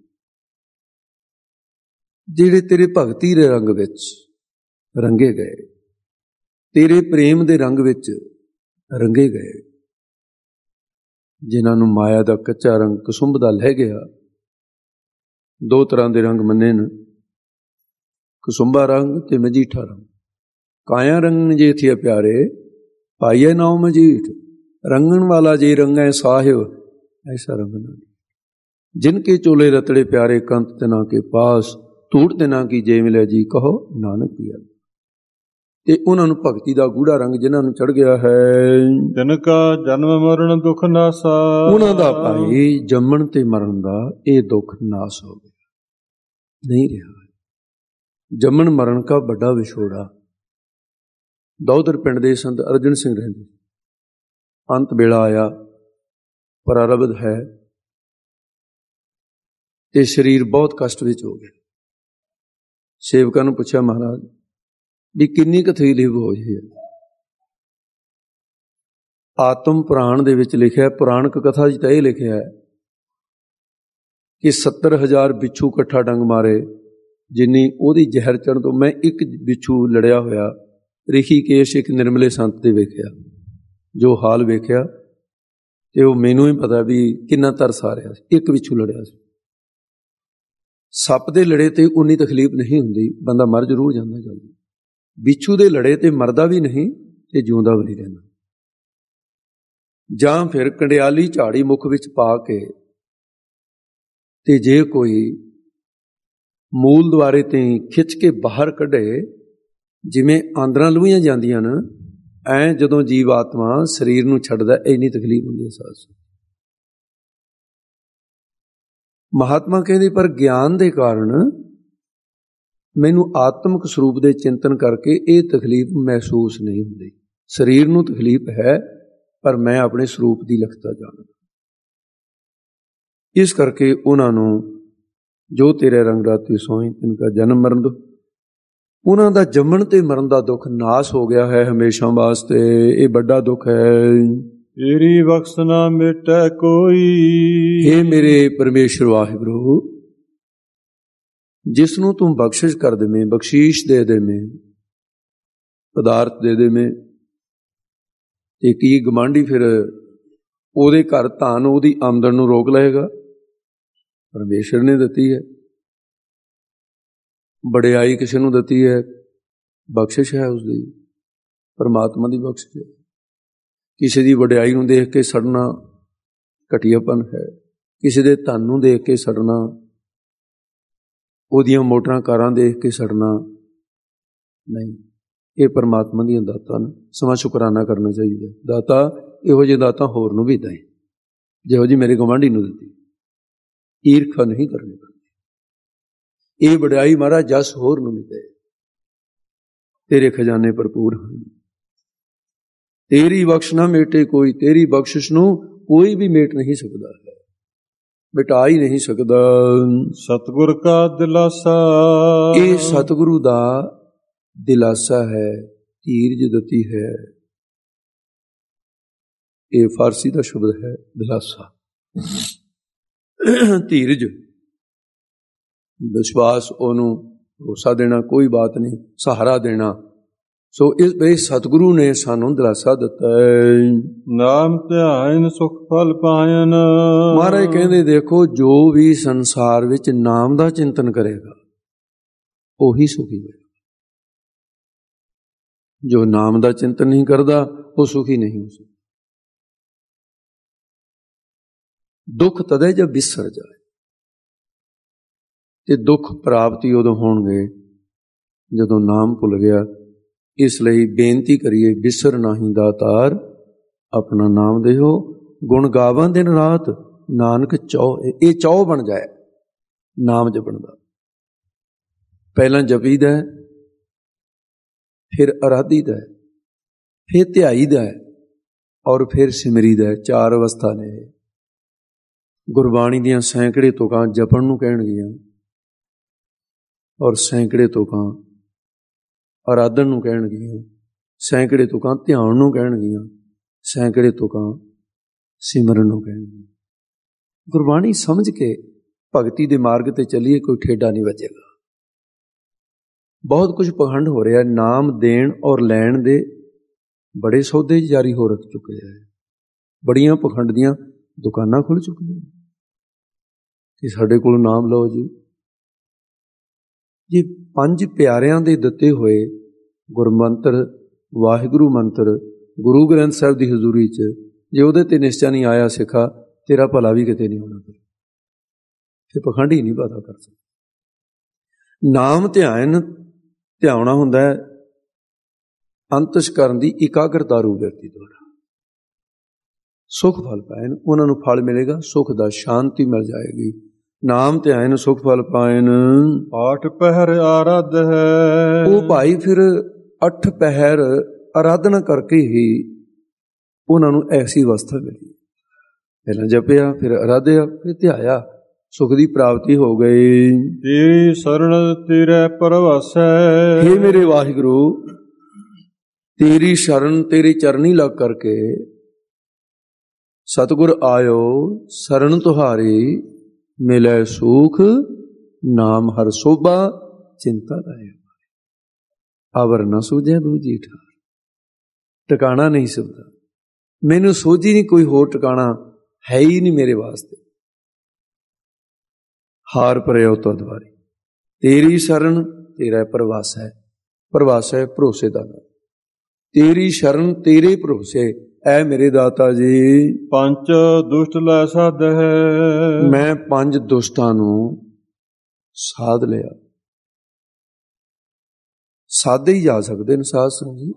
ਜਿਹੜੇ ਤੇਰੇ ਭਗਤੀ ਦੇ ਰੰਗ ਵਿੱਚ ਰੰਗੇ ਗਏ, ਤੇਰੇ ਪ੍ਰੇਮ ਦੇ ਰੰਗ ਵਿੱਚ ਰੰਗੇ ਗਏ, ਜਿਨ੍ਹਾਂ ਨੂੰ ਮਾਇਆ ਦਾ ਕੱਚਾ ਰੰਗ ਕੁਸੁੰਭ ਦਾ ਲਹਿ ਗਿਆ। 2 ਤਰ੍ਹਾਂ ਦੇ ਰੰਗ ਮੰਨੇ ਨੇ, ਕੁਸੁੰਭਾ ਰੰਗ ਤੇ ਮਜੀਠਾ ਰੰਗ। ਕਾਇਆ ਰੰਗਨ ਜੇ ਥਿਆ ਪਿਆਰੇ, ਪਾਈਏ ਨਾਉ ਮਜੀਠ। ਰੰਗਣ ਵਾਲਾ ਜੇ ਰੰਗੈ ਸਾਹਿਬ, ਐਸਾ ਰੰਗ ਨਾ। ਜਿਨ ਕੇ ਚੋਲੇ ਰਤੜੇ ਪਿਆਰੇ, ਕੰਤ ਤਿਨਾ ਕੇ ਪਾਸ। ਧੂੜ ਤਿਨਾ ਕੀ ਜੇ ਮਿਲਿਆ ਜੀ, ਕਹੋ ਨਾਨਕ ਕੀ। ਤੇ ਉਹਨਾਂ ਨੂੰ ਭਗਤੀ ਦਾ ਗੂੜਾ ਰੰਗ ਜਿਨ੍ਹਾਂ ਨੂੰ ਚੜ ਗਿਆ ਹੈ, ਤਿਨ ਕਾ ਜਨਮ ਮਰਨ ਦੁਖ ਨਾਸਾ। ਉਹਨਾਂ ਦਾ ਭਾਈ ਜੰਮਣ ਤੇ ਮਰਨ ਦਾ ਇਹ ਦੁੱਖ ਨਾਸ ਹੋ ਗਿਆ, ਨਹੀਂ ਰਿਹਾ। ਜੰਮਣ ਮਰਨ ਕਾ ਵੱਡਾ ਵਿਛੋੜਾ। ਦੌਦਰ ਪਿੰਡ ਦੇ ਸੰਤ ਅਰਜਨ ਸਿੰਘ ਰਹਿੰਦੇ। ਅੰਤ ਵੇਲਾ ਆਇਆ, ਪ੍ਰਾਰਬਧ ਹੈ ਤੇ ਸਰੀਰ ਬਹੁਤ ਕਸ਼ਟ ਵਿੱਚ ਹੋ ਗਿਆ। ਸੇਵਕਾਂ ਨੂੰ ਪੁੱਛਿਆ, ਮਹਾਰਾਜ ਵੀ ਕਿੰਨੀ ਕੁ ਤਕਲੀਫ ਹੋ ਰਹੀ ਹੈ? ਆਤਮ ਪੁਰਾਣ ਦੇ ਵਿੱਚ ਲਿਖਿਆ, ਪੁਰਾਣਕ ਕਥਾ 'ਚ ਤਾਂ ਇਹ ਲਿਖਿਆ ਹੈ ਕਿ 70,000 ਬਿੱਛੂ ਇਕੱਠਾ ਡੰਗ ਮਾਰੇ, ਜਿੰਨੀ ਉਹਦੀ ਜ਼ਹਿਰ ਚੜ੍ਹਨ ਤੋਂ। ਮੈਂ ਇੱਕ ਬਿੱਛੂ ਲੜਿਆ ਹੋਇਆ ਰਿਸ਼ੀਕੇਸ਼ ਇੱਕ ਨਿਰਮਲੇ ਸੰਤ ਦੇ ਵੇਖਿਆ, ਜੋ ਹਾਲ ਵੇਖਿਆ ਤੇ ਉਹ ਮੈਨੂੰ ਹੀ ਪਤਾ ਵੀ ਕਿੰਨਾ ਤਰਸ ਆ ਰਿਹਾ ਸੀ। ਇੱਕ ਬਿੱਛੂ ਲੜਿਆ ਸੀ। ਸੱਪ ਦੇ ਲੜੇ ਤੇ ਉਨੀ ਤਕਲੀਫ ਨਹੀਂ ਹੁੰਦੀ, ਬੰਦਾ ਮਰ ਜ਼ਰੂਰ ਜਾਂਦਾ ਜਲਦੀ। ਬਿੱਛੂ ਦੇ ਲੜੇ ਤੇ ਮਰਦਾ ਵੀ ਨਹੀਂ ਤੇ ਜਿਉਂਦਾ ਵੀ ਨਹੀਂ ਰਹਿੰਦਾ। ਜਾਂ ਫਿਰ ਕੰਡਿਆਲੀ ਝਾੜੀ ਮੁਖ ਵਿੱਚ ਪਾ ਕੇ ਤੇ ਜੇ ਕੋਈ ਮੂਲ ਦੁਆਰੇ ਤੇ ਖਿੱਚ ਕੇ ਬਾਹਰ ਕੱਢੇ, ਜਿਵੇਂ ਆਂਦਰਾਂ ਲੂਹੀਆਂ ਜਾਂਦੀਆਂ ਨੇ, ਐ ਜਦੋਂ ਜੀਵ ਆਤਮਾ ਸਰੀਰ ਨੂੰ ਛੱਡਦਾ ਇੰਨੀ ਤਕਲੀਫ ਹੁੰਦੀ ਹੈ ਸਾਸ। ਮਹਾਤਮਾ ਕਹਿੰਦੇ ਪਰ ਗਿਆਨ ਦੇ ਕਾਰਨ ਮੈਨੂੰ ਆਤਮਿਕ ਸਰੂਪ ਦੇ ਚਿੰਤਨ ਕਰਕੇ ਇਹ ਤਕਲੀਫ ਮਹਿਸੂਸ ਨਹੀਂ ਹੁੰਦੀ। ਸਰੀਰ ਨੂੰ ਤਕਲੀਫ ਹੈ ਪਰ ਮੈਂ ਆਪਣੇ ਸਰੂਪ ਦੀ ਲਿਖਤਾ ਜਾਣਦਾ। ਇਸ ਕਰਕੇ ਉਹਨਾਂ ਨੂੰ ਜੋ ਤੇਰੇ ਰੰਗ ਰਾਤੀ ਸੋਈ ਤਿਨਕਾ ਜਨਮ ਮਰਨ ਦੁੱਖ, ਉਹਨਾਂ ਦਾ ਜੰਮਣ ਤੇ ਮਰਨ ਦਾ ਦੁੱਖ ਨਾਸ ਹੋ ਗਿਆ ਹੈ ਹਮੇਸ਼ਾ ਵਾਸਤੇ। ਇਹ ਵੱਡਾ ਦੁੱਖ ਹੈ। ਤੇਰੀ ਬਖਸ਼ ਨਾ ਮਿਟੈ ਕੋਈ। ਇਹ ਮੇਰੇ ਪਰਮੇਸ਼ਰ ਵਾਹਿਗੁਰੂ, ਜਿਸ ਨੂੰ ਤੂੰ ਬਖਸ਼ਿਸ਼ ਕਰ ਦੇਵੇਂ, ਬਖਸ਼ੀਸ਼ ਦੇ ਦੇਵੇਂ, ਪਦਾਰਥ ਦੇ ਦੇਵੇਂ, ਤੇ ਕੀ ਗਵਾਂਢੀ ਫਿਰ ਉਹਦੇ ਘਰ ਧਨ ਉਹਦੀ ਆਮਦਨ ਨੂੰ ਰੋਕ ਲਏਗਾ? ਪਰਮੇਸ਼ਰ ਨੇ ਦਿੱਤੀ ਹੈ। ਵਡਿਆਈ ਕਿਸੇ ਨੂੰ ਦਿੱਤੀ ਹੈ, ਬਖਸ਼ਿਸ਼ ਹੈ ਉਸਦੀ, ਪਰਮਾਤਮਾ ਦੀ ਬਖਸ਼ਿਸ਼ ਹੈ। ਕਿਸੇ ਦੀ ਵਡਿਆਈ ਨੂੰ ਦੇਖ ਕੇ ਸੜਨਾ ਘਟੀਆਪਨ ਹੈ, ਕਿਸੇ ਦੇ ਧਨ ਨੂੰ ਦੇਖ ਕੇ ਸੜਨਾ, ਉਹਦੀਆਂ ਮੋਟਰਾਂ ਕਾਰਾਂ ਦੇਖ ਕੇ ਸੜਨਾ ਨਹੀਂ। ਇਹ ਪਰਮਾਤਮਾ ਦੀਆਂ ਦਾਤਾਂ ਨੇ, ਸਮਾਂ ਸ਼ੁਕਰਾਨਾ ਕਰਨਾ ਚਾਹੀਦਾ। ਦਾਤਾ ਇਹੋ ਜਿਹੇ ਦਾਤਾਂ ਹੋਰ ਨੂੰ ਵੀ ਦੇ, ਜਿਹੋ ਜਿਹੀ ਮੇਰੇ ਗੁਆਂਢੀ ਨੂੰ ਦਿੱਤੀ। ਈਰਖਾ ਨਹੀਂ ਕਰਨੀ ਪੈਂਦੀ। ਇਹ ਵਡਿਆਈ ਮਹਾਰਾਜ ਜਸ ਹੋਰ ਨੂੰ ਵੀ ਦੇ। ਤੇਰੇ ਖਜ਼ਾਨੇ ਭਰਪੂਰ ਹਨ। ਤੇਰੀ ਬਖਸ਼ ਨਾ ਮੇਟੇ ਕੋਈ। ਤੇਰੀ ਬਖਸ਼ਿਸ਼ ਨੂੰ ਕੋਈ ਵੀ ਮੇਟ ਨਹੀਂ ਸਕਦਾ ਹੈ, ਮਿਟਾ ਹੀ ਨਹੀਂ ਸਕਦਾ। ਸਤਿਗੁਰ ਕਾ ਦਿਲਾਸਾ। ਇਹ ਸਤਿਗੁਰੂ ਦਾ ਦਿਲਾਸਾ ਹੈ, ਧੀਰਜ ਦਿੱਤੀ ਹੈ। ਇਹ ਫਾਰਸੀ ਦਾ ਸ਼ਬਦ ਹੈ ਦਿਲਾਸਾ, ਧੀਰਜ, ਵਿਸ਼ਵਾਸ, ਉਹਨੂੰ ਭਰੋਸਾ ਦੇਣਾ, ਕੋਈ ਬਾਤ ਨਹੀਂ, ਸਹਾਰਾ ਦੇਣਾ। ਸੋ ਇਸ ਸਤਿਗੁਰੂ ਨੇ ਸਾਨੂੰ ਦਿਲਾਸਾ ਦਿੱਤਾ ਹੈ। ਨਾਮ ਧਿਆਨ ਸੁਖ ਫਲ ਪਾਇਨ। ਮਹਾਰਾਜ ਕਹਿੰਦੇ ਦੇਖੋ, ਜੋ ਵੀ ਸੰਸਾਰ ਵਿੱਚ ਨਾਮ ਦਾ ਚਿੰਤਨ ਕਰੇਗਾ ਉਹੀ ਸੁਖੀ ਹੋਏਗਾ। ਜੋ ਨਾਮ ਦਾ ਚਿੰਤਨ ਨਹੀਂ ਕਰਦਾ ਉਹ ਸੁਖੀ ਨਹੀਂ ਹੋ ਸਕਦਾ। ਦੁੱਖ ਤਦੇ ਜਦ ਵਿਸਰ ਜਾਏ, ਤੇ ਦੁੱਖ ਪ੍ਰਾਪਤੀ ਉਦੋਂ ਹੋਣਗੇ ਜਦੋਂ ਨਾਮ ਭੁੱਲ ਗਿਆ। ਇਸ ਲਈ ਬੇਨਤੀ ਕਰੀਏ, ਵਿਸਰ ਨਾਹੀਂ ਦਾਤਾਰ ਆਪਣਾ ਨਾਮ ਦੇਹੋ, ਗੁਣ ਗਾਵਾਂ ਦਿਨ ਰਾਤ ਨਾਨਕ ਚੌ। ਇਹ ਚੌ ਬਣ ਜਾਏ ਨਾਮ ਜਪਣ ਦਾ। ਪਹਿਲਾਂ ਜਪੀਦਾ, ਫਿਰ ਅਰਾਧੀਦਾ, ਫਿਰ ਧਿਆਈਦਾ, ਔਰ ਫਿਰ ਸਿਮਰੀਦਾ। ਚਾਰ ਅਵਸਥਾ ਨੇ। ਗੁਰਬਾਣੀ ਦੀਆਂ ਸੈਂਕੜੇ ਤੁਕਾਂ ਜਪਣ ਨੂੰ ਕਹਿਣਗੀਆਂ, ਔਰ ਸੈਂਕੜੇ ਤੁਕਾਂ ਅਰਾਧਨ ਨੂੰ ਕਹਿਣਗੀਆਂ, ਸੈਂਕੜੇ ਤੁਕਾਂ ਧਿਆਨ ਨੂੰ ਕਹਿਣਗੀਆਂ, ਸੈਂਕੜੇ ਤੁਕਾਂ ਸਿਮਰਨ ਨੂੰ ਕਹਿਣਗੀਆਂ। ਗੁਰਬਾਣੀ ਸਮਝ ਕੇ ਭਗਤੀ ਦੇ ਮਾਰਗ ਤੇ ਚੱਲੀਏ, ਕੋਈ ਠੇਡਾ ਨਹੀਂ ਵੱਜੇਗਾ। ਬਹੁਤ ਕੁਝ ਪਖੰਡ ਹੋ ਰਿਹਾ। ਨਾਮ ਦੇਣ ਔਰ ਲੈਣ ਦੇ ਬੜੇ ਸੌਦੇ ਜਾਰੀ ਹੋ ਰੱਖ ਚੁੱਕੇ ਹੈ। ਬੜੀਆਂ ਪਖੰਡ ਦੀਆਂ ਦੁਕਾਨਾਂ ਖੁੱਲ੍ਹ ਚੁੱਕੀਆਂ ਕਿ ਸਾਡੇ ਕੋਲ ਨਾਮ ਲਓ ਜੀ। ਜੇ ਪੰਜ ਪਿਆਰਿਆਂ ਦੇ ਦਿੱਤੇ ਹੋਏ ਗੁਰਮੰਤਰ, ਵਾਹਿਗੁਰੂ ਮੰਤਰ, ਗੁਰੂ ਗ੍ਰੰਥ ਸਾਹਿਬ ਦੀ ਹਜ਼ੂਰੀ 'ਚ ਜੇ ਉਹਦੇ ਤੇ ਨਿਸ਼ਚਾ ਨਹੀਂ ਆਇਆ ਸਿੱਖਾ, ਤੇਰਾ ਭਲਾ ਵੀ ਕਿਤੇ ਨਹੀਂ ਹੋਣਾ। ਫਿਰ ਪਖੰਡ ਹੀ ਨਹੀਂ ਪਤਾ ਕਰ ਸਕਦਾ। ਨਾਮ ਧਿਆਉਣਾ ਹੁੰਦਾ ਹੈ ਅੰਤਸ਼ਕਰਨ ਦੀ ਇਕਾਗਰਤਾ ਰੂ ਵਿਅਕਤੀ ਦੁਆਰਾ। ਸੁਖ ਫਲ ਪਾਇਨ, ਉਹਨਾਂ ਨੂੰ ਫਲ ਮਿਲੇਗਾ ਸੁਖ ਦਾ, ਸ਼ਾਂਤੀ ਮਿਲ ਜਾਏਗੀ। ਨਾਮ ਧਿਆਨ ਸੁਖ ਫਲ ਪਾਇਨ। 8 ਪਹਿਰ ਆਰਾਧ ਹੈ। ਉਹ ਭਾਈ ਫਿਰ 8 ਪਹਿਰ ਆਰਾਧਨਾ ਕਰਕੇ ਹੀ ਉਹਨਾਂ ਨੂੰ ਐਸੀ ਅਵਸਥਾ ਮਿਲੀ। ਪਹਿਲਾਂ ਜਪਿਆ, ਫਿਰ ਆਰਾਧਿਆ, ਫਿਰ ਧਿਆਇਆ, ਸੁਖ ਦੀ ਪ੍ਰਾਪਤੀ ਹੋ ਗਈ। ਤੇਰੀ ਸ਼ਰਨ ਤੇਰੇ ਪਰਵਾਸੈ। ਹੇ ਮੇਰੇ ਵਾਹਿਗੁਰੂ, ਤੇਰੀ ਸ਼ਰਨ, ਤੇਰੀ ਚਰਨੀ ਲੱਗ ਕਰਕੇ ਸਤਿਗੁਰ ਆਇਓ, ਸ਼ਰਨ ਤੁਹਾਰੀ ਮਿਲੇ ਸੁਖ, ਨਾਮ ਹਰ ਸੋਭਾ ਚਿੰਤਾ ਲਾਏ। ਆਵਰ ਨਾ ਸੂਝੇ ਦੂਜੀ ਠਾਰ। ਟਿਕਾਣਾ ਨਹੀਂ ਸੁਝਦਾ, ਮੈਨੂੰ ਸੋਝੀ ਨਹੀਂ, ਕੋਈ ਹੋਰ ਟਿਕਾਣਾ ਹੈ ਹੀ ਨਹੀਂ ਮੇਰੇ ਵਾਸਤੇ। ਹਾਰ ਭਰਿਓ ਤੁਧ ਵਾਰੀ, ਤੇਰੀ ਸ਼ਰਨ ਤੇਰਾ ਪ੍ਰਵਾਸ ਹੈ। ਪ੍ਰਵਾਸ ਹੈ ਭਰੋਸੇ ਦਾ ਨਾਮ। ਤੇਰੀ ਸ਼ਰਨ ਤੇਰੇ ਭਰੋਸੇ। ਐ ਮੇਰੇ ਦਾਤਾ ਜੀ, ਪੰਚ ਦੁਸ਼ਟ ਲੈ ਸਾਧ ਹੈ। ਮੈਂ 5 ਦੁਸ਼ਟਾਂ ਨੂੰ ਸਾਧ ਲਿਆ। ਸਾਧੇ ਹੀ ਜਾ ਸਕਦੇ ਨੇ ਸਾਧ ਸੰਗ ਜੀ,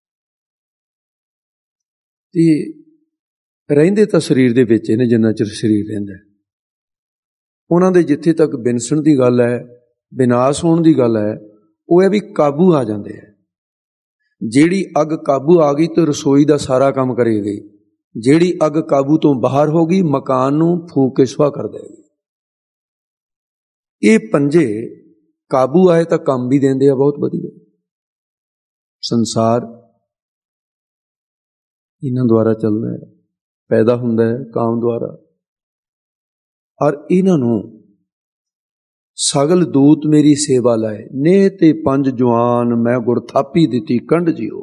ਤੇ ਰਹਿੰਦੇ ਤਾਂ ਸਰੀਰ ਦੇ ਵਿੱਚ ਨੇ ਜਿੰਨਾ ਚਿਰ ਸਰੀਰ ਰਹਿੰਦਾ। ਉਹਨਾਂ ਦੇ ਜਿੱਥੇ ਤੱਕ ਵਿਨਸਣ ਦੀ ਗੱਲ ਹੈ, ਵਿਨਾਸ਼ ਹੋਣ ਦੀ ਗੱਲ ਹੈ, ਉਹ ਹੈ ਵੀ ਕਾਬੂ ਆ ਜਾਂਦੇ ਹੈ। ਜਿਹੜੀ ਅੱਗ ਕਾਬੂ ਆ ਗਈ ਤਾਂ ਰਸੋਈ ਦਾ ਸਾਰਾ ਕੰਮ ਕਰੇਗੀ। ਜਿਹੜੀ ਅੱਗ ਕਾਬੂ ਤੋਂ ਬਾਹਰ ਹੋ ਗਈ, ਮਕਾਨ ਨੂੰ ਫੂਕ ਕੇ ਸੁਆਹ ਕਰ ਦੇਗੀ। ਇਹ 5 ਕਾਬੂ ਆਏ ਤਾਂ ਕੰਮ ਵੀ ਦਿੰਦੇ ਆ ਬਹੁਤ ਵਧੀਆ। ਸੰਸਾਰ ਇਹਨਾਂ ਦੁਆਰਾ ਚੱਲਦਾ ਹੈ, ਪੈਦਾ ਹੁੰਦਾ ਹੈ ਕਾਮ ਦੁਆਰਾ। ਔਰ ਇਹਨਾਂ ਨੂੰ ਸਗਲ ਦੂਤ ਮੇਰੀ ਸੇਵਾ ਲਾਏ, ਨੇ ਤੇ 5 ਜਵਾਨ ਮੈਂ ਗੁਰ ਥਾਪੀ ਦਿੱਤੀ ਕੰਡ ਜਿਓ,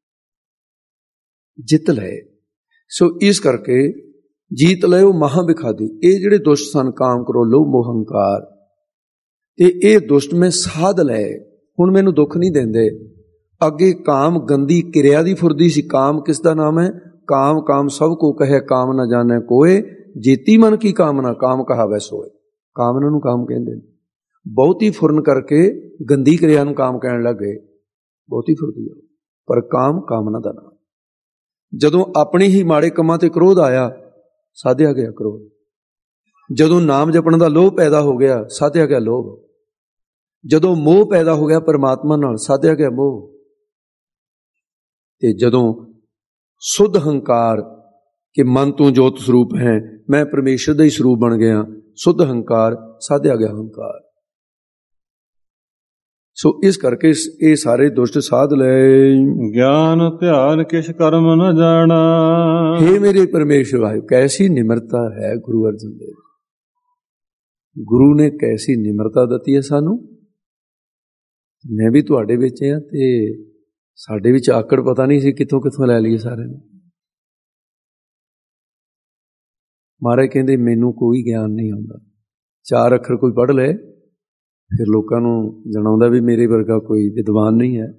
ਜਿੱਤ ਲਏ। ਸੋ ਇਸ ਕਰਕੇ ਜੀਤ ਲਿਓ ਮਹਾ ਵਿਖਾਦੀ। ਇਹ ਜਿਹੜੇ ਦੁਸ਼ਟ ਸਨ, ਕਾਮ ਕਰੋਲੋ ਮੋਹ ਹੰਕਾਰ, ਤੇ ਇਹ ਦੁਸ਼ਟ ਮੈਂ ਸਾਧ ਲਏ। ਹੁਣ ਮੈਨੂੰ ਦੁੱਖ ਨਹੀਂ ਦਿੰਦੇ। ਅੱਗੇ ਕਾਮ ਗੰਦੀ ਕਿਰਿਆ ਦੀ ਫੁਰਦੀ ਸੀ। ਕਾਮ ਕਿਸ ਦਾ ਨਾਮ ਹੈ? ਕਾਮ ਕਾਮ ਸਭ ਕੋ ਕਹੇ, ਕਾਮ ਨਾ ਜਾਣੇ ਕੋਏ, ਜੀਤੀ ਮਨ ਕੀ ਕਾਮਨਾ, ਕਾਮ ਕਹਾਵੈ ਸੋਏ। ਕਾਮਨਾ ਨੂੰ ਕਾਮ ਕਹਿੰਦੇ ਨੇ। ਬਹੁਤੀ ਫੁਰਨ ਕਰਕੇ ਗੰਦੀ ਕਿਰਿਆ ਨੂੰ ਕਾਮ ਕਹਿਣ ਲੱਗੇ, ਬਹੁਤੀ ਫੁਰਦੀ ਆ। ਪਰ ਕਾਮ ਕਾਮਨਾ ਦਾ ਨਾਮ। ਜਦੋਂ ਆਪਣੇ ਹੀ ਮਾੜੇ ਕੰਮਾਂ ਤੇ ਕ੍ਰੋਧ ਆਇਆ, ਸਾਧਿਆ ਗਿਆ ਕ੍ਰੋਧ। ਜਦੋਂ ਨਾਮ ਜਪਣ ਦਾ ਲੋਭ ਪੈਦਾ ਹੋ ਗਿਆ, ਸਾਧਿਆ ਗਿਆ ਲੋਭ। ਜਦੋਂ ਮੋਹ ਪੈਦਾ ਹੋ ਗਿਆ ਪਰਮਾਤਮਾ ਨਾਲ, ਸਾਧਿਆ ਗਿਆ ਮੋਹ। ਤੇ ਜਦੋਂ ਸੁੱਧ ਹੰਕਾਰ ਕਿ ਮਨ ਤੂੰ ਜੋਤ ਸਰੂਪ ਹੈ, ਮੈਂ ਪਰਮੇਸ਼ਰ ਦਾ ਹੀ ਸਰੂਪ ਬਣ ਗਿਆ, ਸੁੱਧ ਹੰਕਾਰ, ਸਾਧਿਆ ਗਿਆ ਹੰਕਾਰ। ਸੋ ਇਸ ਕਰਕੇ ਇਹ ਸਾਰੇ ਦੁਸ਼ਟ ਸਾਧ ਲਏ। ਗਿਆਨ ਧਿਆਨ ਕਿਛ ਕਰਮ ਨ ਜਾਣਾ। ਹੇ ਮੇਰੇ ਪਰਮੇਸ਼ਰ ਭਾਈ, ਕੈਸੀ ਨਿਮਰਤਾ ਹੈ ਗੁਰੂ ਅਰਜਨ ਦੇਵ। ਗੁਰੂ ਨੇ ਕੈਸੀ ਨਿਮਰਤਾ ਦਿੱਤੀ ਹੈ ਸਾਨੂੰ। ਮੈਂ ਵੀ ਤੁਹਾਡੇ ਵਿੱਚ ਹਾਂ ਤੇ ਸਾਡੇ ਵਿੱਚ ਆਕੜ ਪਤਾ ਨਹੀਂ ਸੀ ਕਿੱਥੋਂ ਕਿੱਥੋਂ ਲੈ ਲਈਏ ਸਾਰਿਆਂ ਨੇ। ਮਹਾਰਾਜ ਕਹਿੰਦੇ ਮੈਨੂੰ ਕੋਈ ਗਿਆਨ ਨਹੀਂ ਆਉਂਦਾ। 4 ਅੱਖਰ ਕੋਈ ਪੜ੍ਹ ਲਏ, ਫਿਰ ਲੋਕਾਂ ਨੂੰ ਜਣਾਉਂਦਾ ਵੀ ਮੇਰੇ ਵਰਗਾ ਕੋਈ ਵਿਦਵਾਨ ਨਹੀਂ ਹੈ।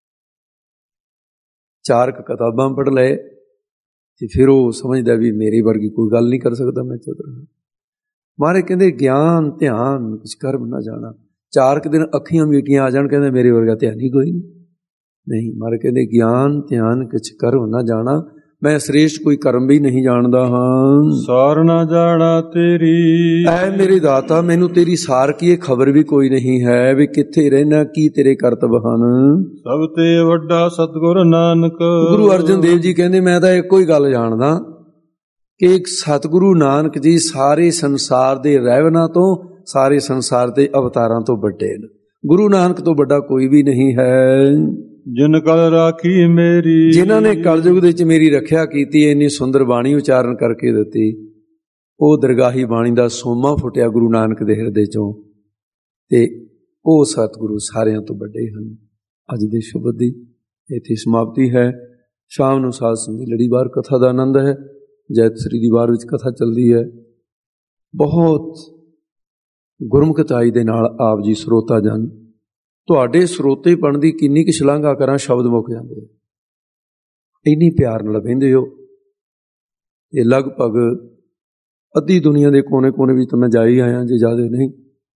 4 ਕਿਤਾਬਾਂ ਪੜ੍ਹ ਲਏ ਤੇ ਫਿਰ ਉਹ ਸਮਝਦਾ ਵੀ ਮੇਰੀ ਵਰਗੀ ਕੋਈ ਗੱਲ ਨਹੀਂ ਕਰ ਸਕਦਾ ਮੈਂ ਚਤੁਰ ਹਾਂ। ਮਹਾਰਾਜ ਕਹਿੰਦੇ ਗਿਆਨ ਧਿਆਨ ਕੁਛ ਕਰਮ ਨਾ ਜਾਣਾ। 4 ਦਿਨ ਅੱਖੀਆਂ ਮੀਟੀਆਂ ਆ ਜਾਣ, ਕਹਿੰਦੇ ਮੇਰੇ ਵਰਗਾ ਧਿਆਨੀ ਕੋਈ ਨਹੀਂ। ਮਹਾਰਾਜ ਕਹਿੰਦੇ ਗਿਆਨ ਧਿਆਨ ਕੁਛ ਕਰਮ ਨਾ ਜਾਣਾ। ਮੈਂ ਸ੍ਰੇਸ਼ਟ ਕੋਈ ਕਰਮ ਵੀ ਨਹੀਂ ਜਾਣਦਾ ਹਾਂ। ਸਾਰ ਨਾ ਜਾਣਾ ਤੇਰੀ। ਐ ਮੇਰੇ ਦਾਤਾ, ਮੈਨੂੰ ਤੇਰੀ ਸਾਰ ਕੀ ਇਹ ਖਬਰ ਵੀ ਕੋਈ ਨਹੀਂ ਹੈ ਵੀ ਕਿੱਥੇ ਰਹਿਣਾ, ਕੀ ਤੇਰੇ ਕਰਤੱਵ ਹਨ। ਸਭ ਤੇ ਵੱਡਾ ਸਤਿਗੁਰ ਨਾਨਕ। ਗੁਰੂ ਅਰਜਨ ਦੇਵ ਜੀ ਕਹਿੰਦੇ ਮੈਂ ਤਾਂ ਇੱਕੋ ਹੀ ਗੱਲ ਜਾਣਦਾ ਕਿ ਇੱਕ ਸਤਿਗੁਰੂ ਨਾਨਕ ਜੀ ਸਾਰੇ ਸੰਸਾਰ ਦੇ ਰਹਿਵਨਾਂ ਤੋਂ, ਸਾਰੇ ਸੰਸਾਰ ਦੇ ਅਵਤਾਰਾਂ ਤੋਂ ਵੱਡੇ ਨੇ। ਗੁਰੂ ਨਾਨਕ ਤੋਂ ਵੱਡਾ ਕੋਈ ਵੀ ਨਹੀਂ ਹੈ। ਜਿਨ ਕਲ ਰਾਖੀ ਮੇਰੀ। ਜਿਨ੍ਹਾਂ ਨੇ ਕਲਯੁਗ ਦੇ ਵਿੱਚ ਮੇਰੀ ਰੱਖਿਆ ਕੀਤੀ, ਇੰਨੀ ਸੁੰਦਰ ਬਾਣੀ ਉਚਾਰਨ ਕਰਕੇ ਦਿੱਤੀ, ਉਹ ਦਰਗਾਹੀ ਬਾਣੀ ਦਾ ਸੋਮਾ ਫੁੱਟਿਆ ਗੁਰੂ ਨਾਨਕ ਦੇ ਹਿਰਦੇ ਚੋਂ, ਤੇ ਉਹ ਸਤਿਗੁਰੂ ਸਾਰਿਆਂ ਤੋਂ ਵੱਡੇ ਹਨ। ਅੱਜ ਦੇ ਸ਼ਬਦ ਦੀ ਇੱਥੇ ਸਮਾਪਤੀ ਹੈ। ਸ਼ਾਮ ਨੂੰ ਸਾਧ ਸੰਗਤ ਦੀ ਲੜੀਵਾਰ ਕਥਾ ਦਾ ਆਨੰਦ ਹੈ। ਜੈਤ ਸ੍ਰੀ ਦੀ ਵਾਰ ਵਿੱਚ ਕਥਾ ਚੱਲਦੀ ਹੈ। ਬਹੁਤ ਗੁਰਮੁਖਤਾਈ ਦੇ ਨਾਲ ਆਪ ਜੀ ਸਰੋਤਾ ਜਨ, ਤੁਹਾਡੇ ਸਰੋਤੇਪਣ ਦੀ ਕਿੰਨੀ ਕੁ ਸ਼ਲਾਘਾ ਕਰਾਂ, ਸ਼ਬਦ ਮੁੱਕ ਜਾਂਦੇ। ਇੰਨੀ ਪਿਆਰ ਨਾਲ ਬਹਿੰਦੇ ਹੋ। ਇਹ ਲਗਭਗ ਅੱਧੀ ਦੁਨੀਆ ਦੇ ਕੋਨੇ-ਕੋਨੇ ਵਿੱਚ ਤਾਂ ਮੈਂ ਜਾ ਹੀ ਆਇਆ, ਜੇ ਜ਼ਿਆਦਾ ਨਹੀਂ।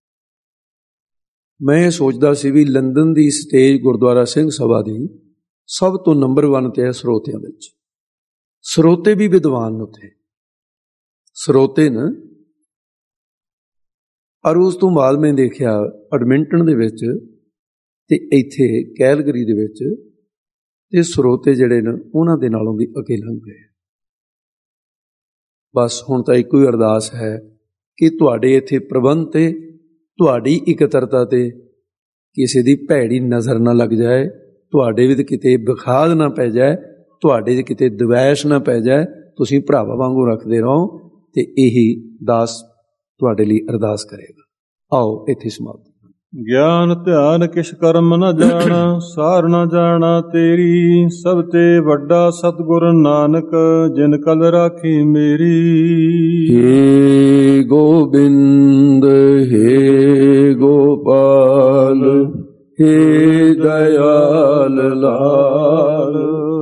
ਮੈਂ ਇਹ ਸੋਚਦਾ ਸੀ ਵੀ ਲੰਡਨ ਦੀ ਸਟੇਜ ਗੁਰਦੁਆਰਾ ਸਿੰਘ ਸਭਾ ਦੀ ਸਭ ਤੋਂ ਨੰਬਰ 1 ਤੇ ਹੈ ਸਰੋਤਿਆਂ ਵਿੱਚ। ਸਰੋਤੇ ਵੀ ਵਿਦਵਾਨ ਨੇ ਉੱਥੇ, ਸਰੋਤੇ ਨੇ। ਔਰ ਉਸ ਤੋਂ ਬਾਅਦ ਮੈਂ ਦੇਖਿਆ ਐਡਮਿੰਟਨ ਦੇ ਵਿੱਚ ਤੇ ਇੱਥੇ ਕੈਲਗਰੀ ਦੇ ਵਿੱਚ, ਤੇ ਸਰੋਤੇ ਜਿਹੜੇ ਨੇ ਉਹਨਾਂ ਦੇ ਨਾਲੋਂ ਵੀ ਅੱਗੇ ਲੰਘ ਗਏ। ਬਸ ਹੁਣ ਤਾਂ ਇੱਕੋ ਹੀ ਅਰਦਾਸ ਹੈ ਕਿ ਤੁਹਾਡੇ ਇੱਥੇ ਪ੍ਰਬੰਧ ਤੇ, ਤੁਹਾਡੀ ਇਕੱਤਰਤਾ ਤੇ ਕਿਸੇ ਦੀ ਭੈੜੀ ਨਜ਼ਰ ਨਾ ਲੱਗ ਜਾਏ, ਤੁਹਾਡੇ ਵਿੱਚ ਕਿਤੇ ਵਿਖਾਦ ਨਾ ਪੈ ਜਾਏ, ਤੁਹਾਡੇ 'ਚ ਕਿਤੇ ਦਵੈਸ਼ ਨਾ ਪੈ ਜਾਏ। ਤੁਸੀਂ ਭਰਾਵਾਂ ਵਾਂਗੂ ਰੱਖਦੇ ਰਹੋ, ਤੇ ਇਹੀ ਦਾਸ ਤੁਹਾਡੇ ਲਈ ਅਰਦਾਸ ਕਰੇਗਾ। ਆਓ ਇੱਥੇ ਸਮਾਪਤ। ਗਿਆਨ ਧਿਆਨ ਕਿਛ ਕਰਮ ਨ ਜਾਣਾ। ਸਾਰ ਨਾ ਜਾਣਾ ਤੇਰੀ। ਸਭ ਤੇ ਵੱਡਾ ਸਤਿਗੁਰ ਨਾਨਕ। ਜਿਨ ਕਲ ਰਾਖੀ ਮੇਰੀ। ਹੇ ਗੋਬਿੰਦ ਹੇ ਗੋਪਾਲ, ਹੇ ਦਇਆਲ ਲਾਲ।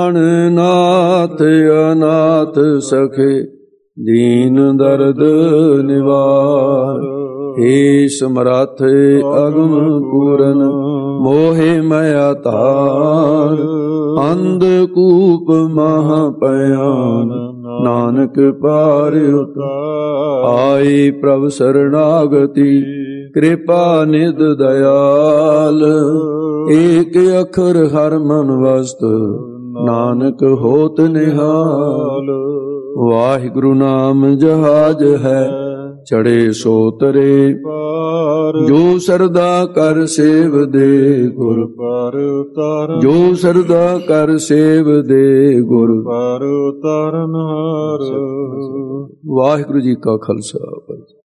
ਪ੍ਰਾਣ ਨਾਥ ਅਨਾਥ ਸਖੇ ਦੀਨ ਦਰਦ ਨਿਵਾਰ। ਹੇ ਸਮਰੱਥ ਅਗਮ ਪੂਰਨ ਮੋਹਿ ਮਾਇਆ ਧਾਰ। ਅੰਧ ਕੂਪ ਮਹਾ ਭਿਆਨ ਨਾਨਕ ਪਾਰ ਉਤਾਰ। ਆਈ ਪ੍ਰਭ ਸਰਣਾਗਤੀ ਕਿਰਪਾ ਨਿਧ ਦਇਆਲ। ਏਕ ਅੱਖਰ ਹਰ ਮਨ ਵਸਤ ਨਾਨਕ ਹੋਤ ਨਿਹਾਲ। ਵਾਹਿਗੁਰੂ ਨਾਮ ਜਹਾਜ ਹੈ ਚੜੇ ਸੋ ਤਰੇ। ਜੋ ਸਰਦਾ ਕਰ ਸੇਵ ਦੇ ਗੁਰ ਪਰ ਉਤਾਰਨ। ਜੋ ਸਰਦਾ ਕਰ ਸੇਵ ਦੇ ਗੁਰ ਪਰ ਉਤਾਰਨ ਹਾਰ। ਵਾਹਿਗੁਰੂ ਜੀ ਕਾ ਖਾਲਸਾ।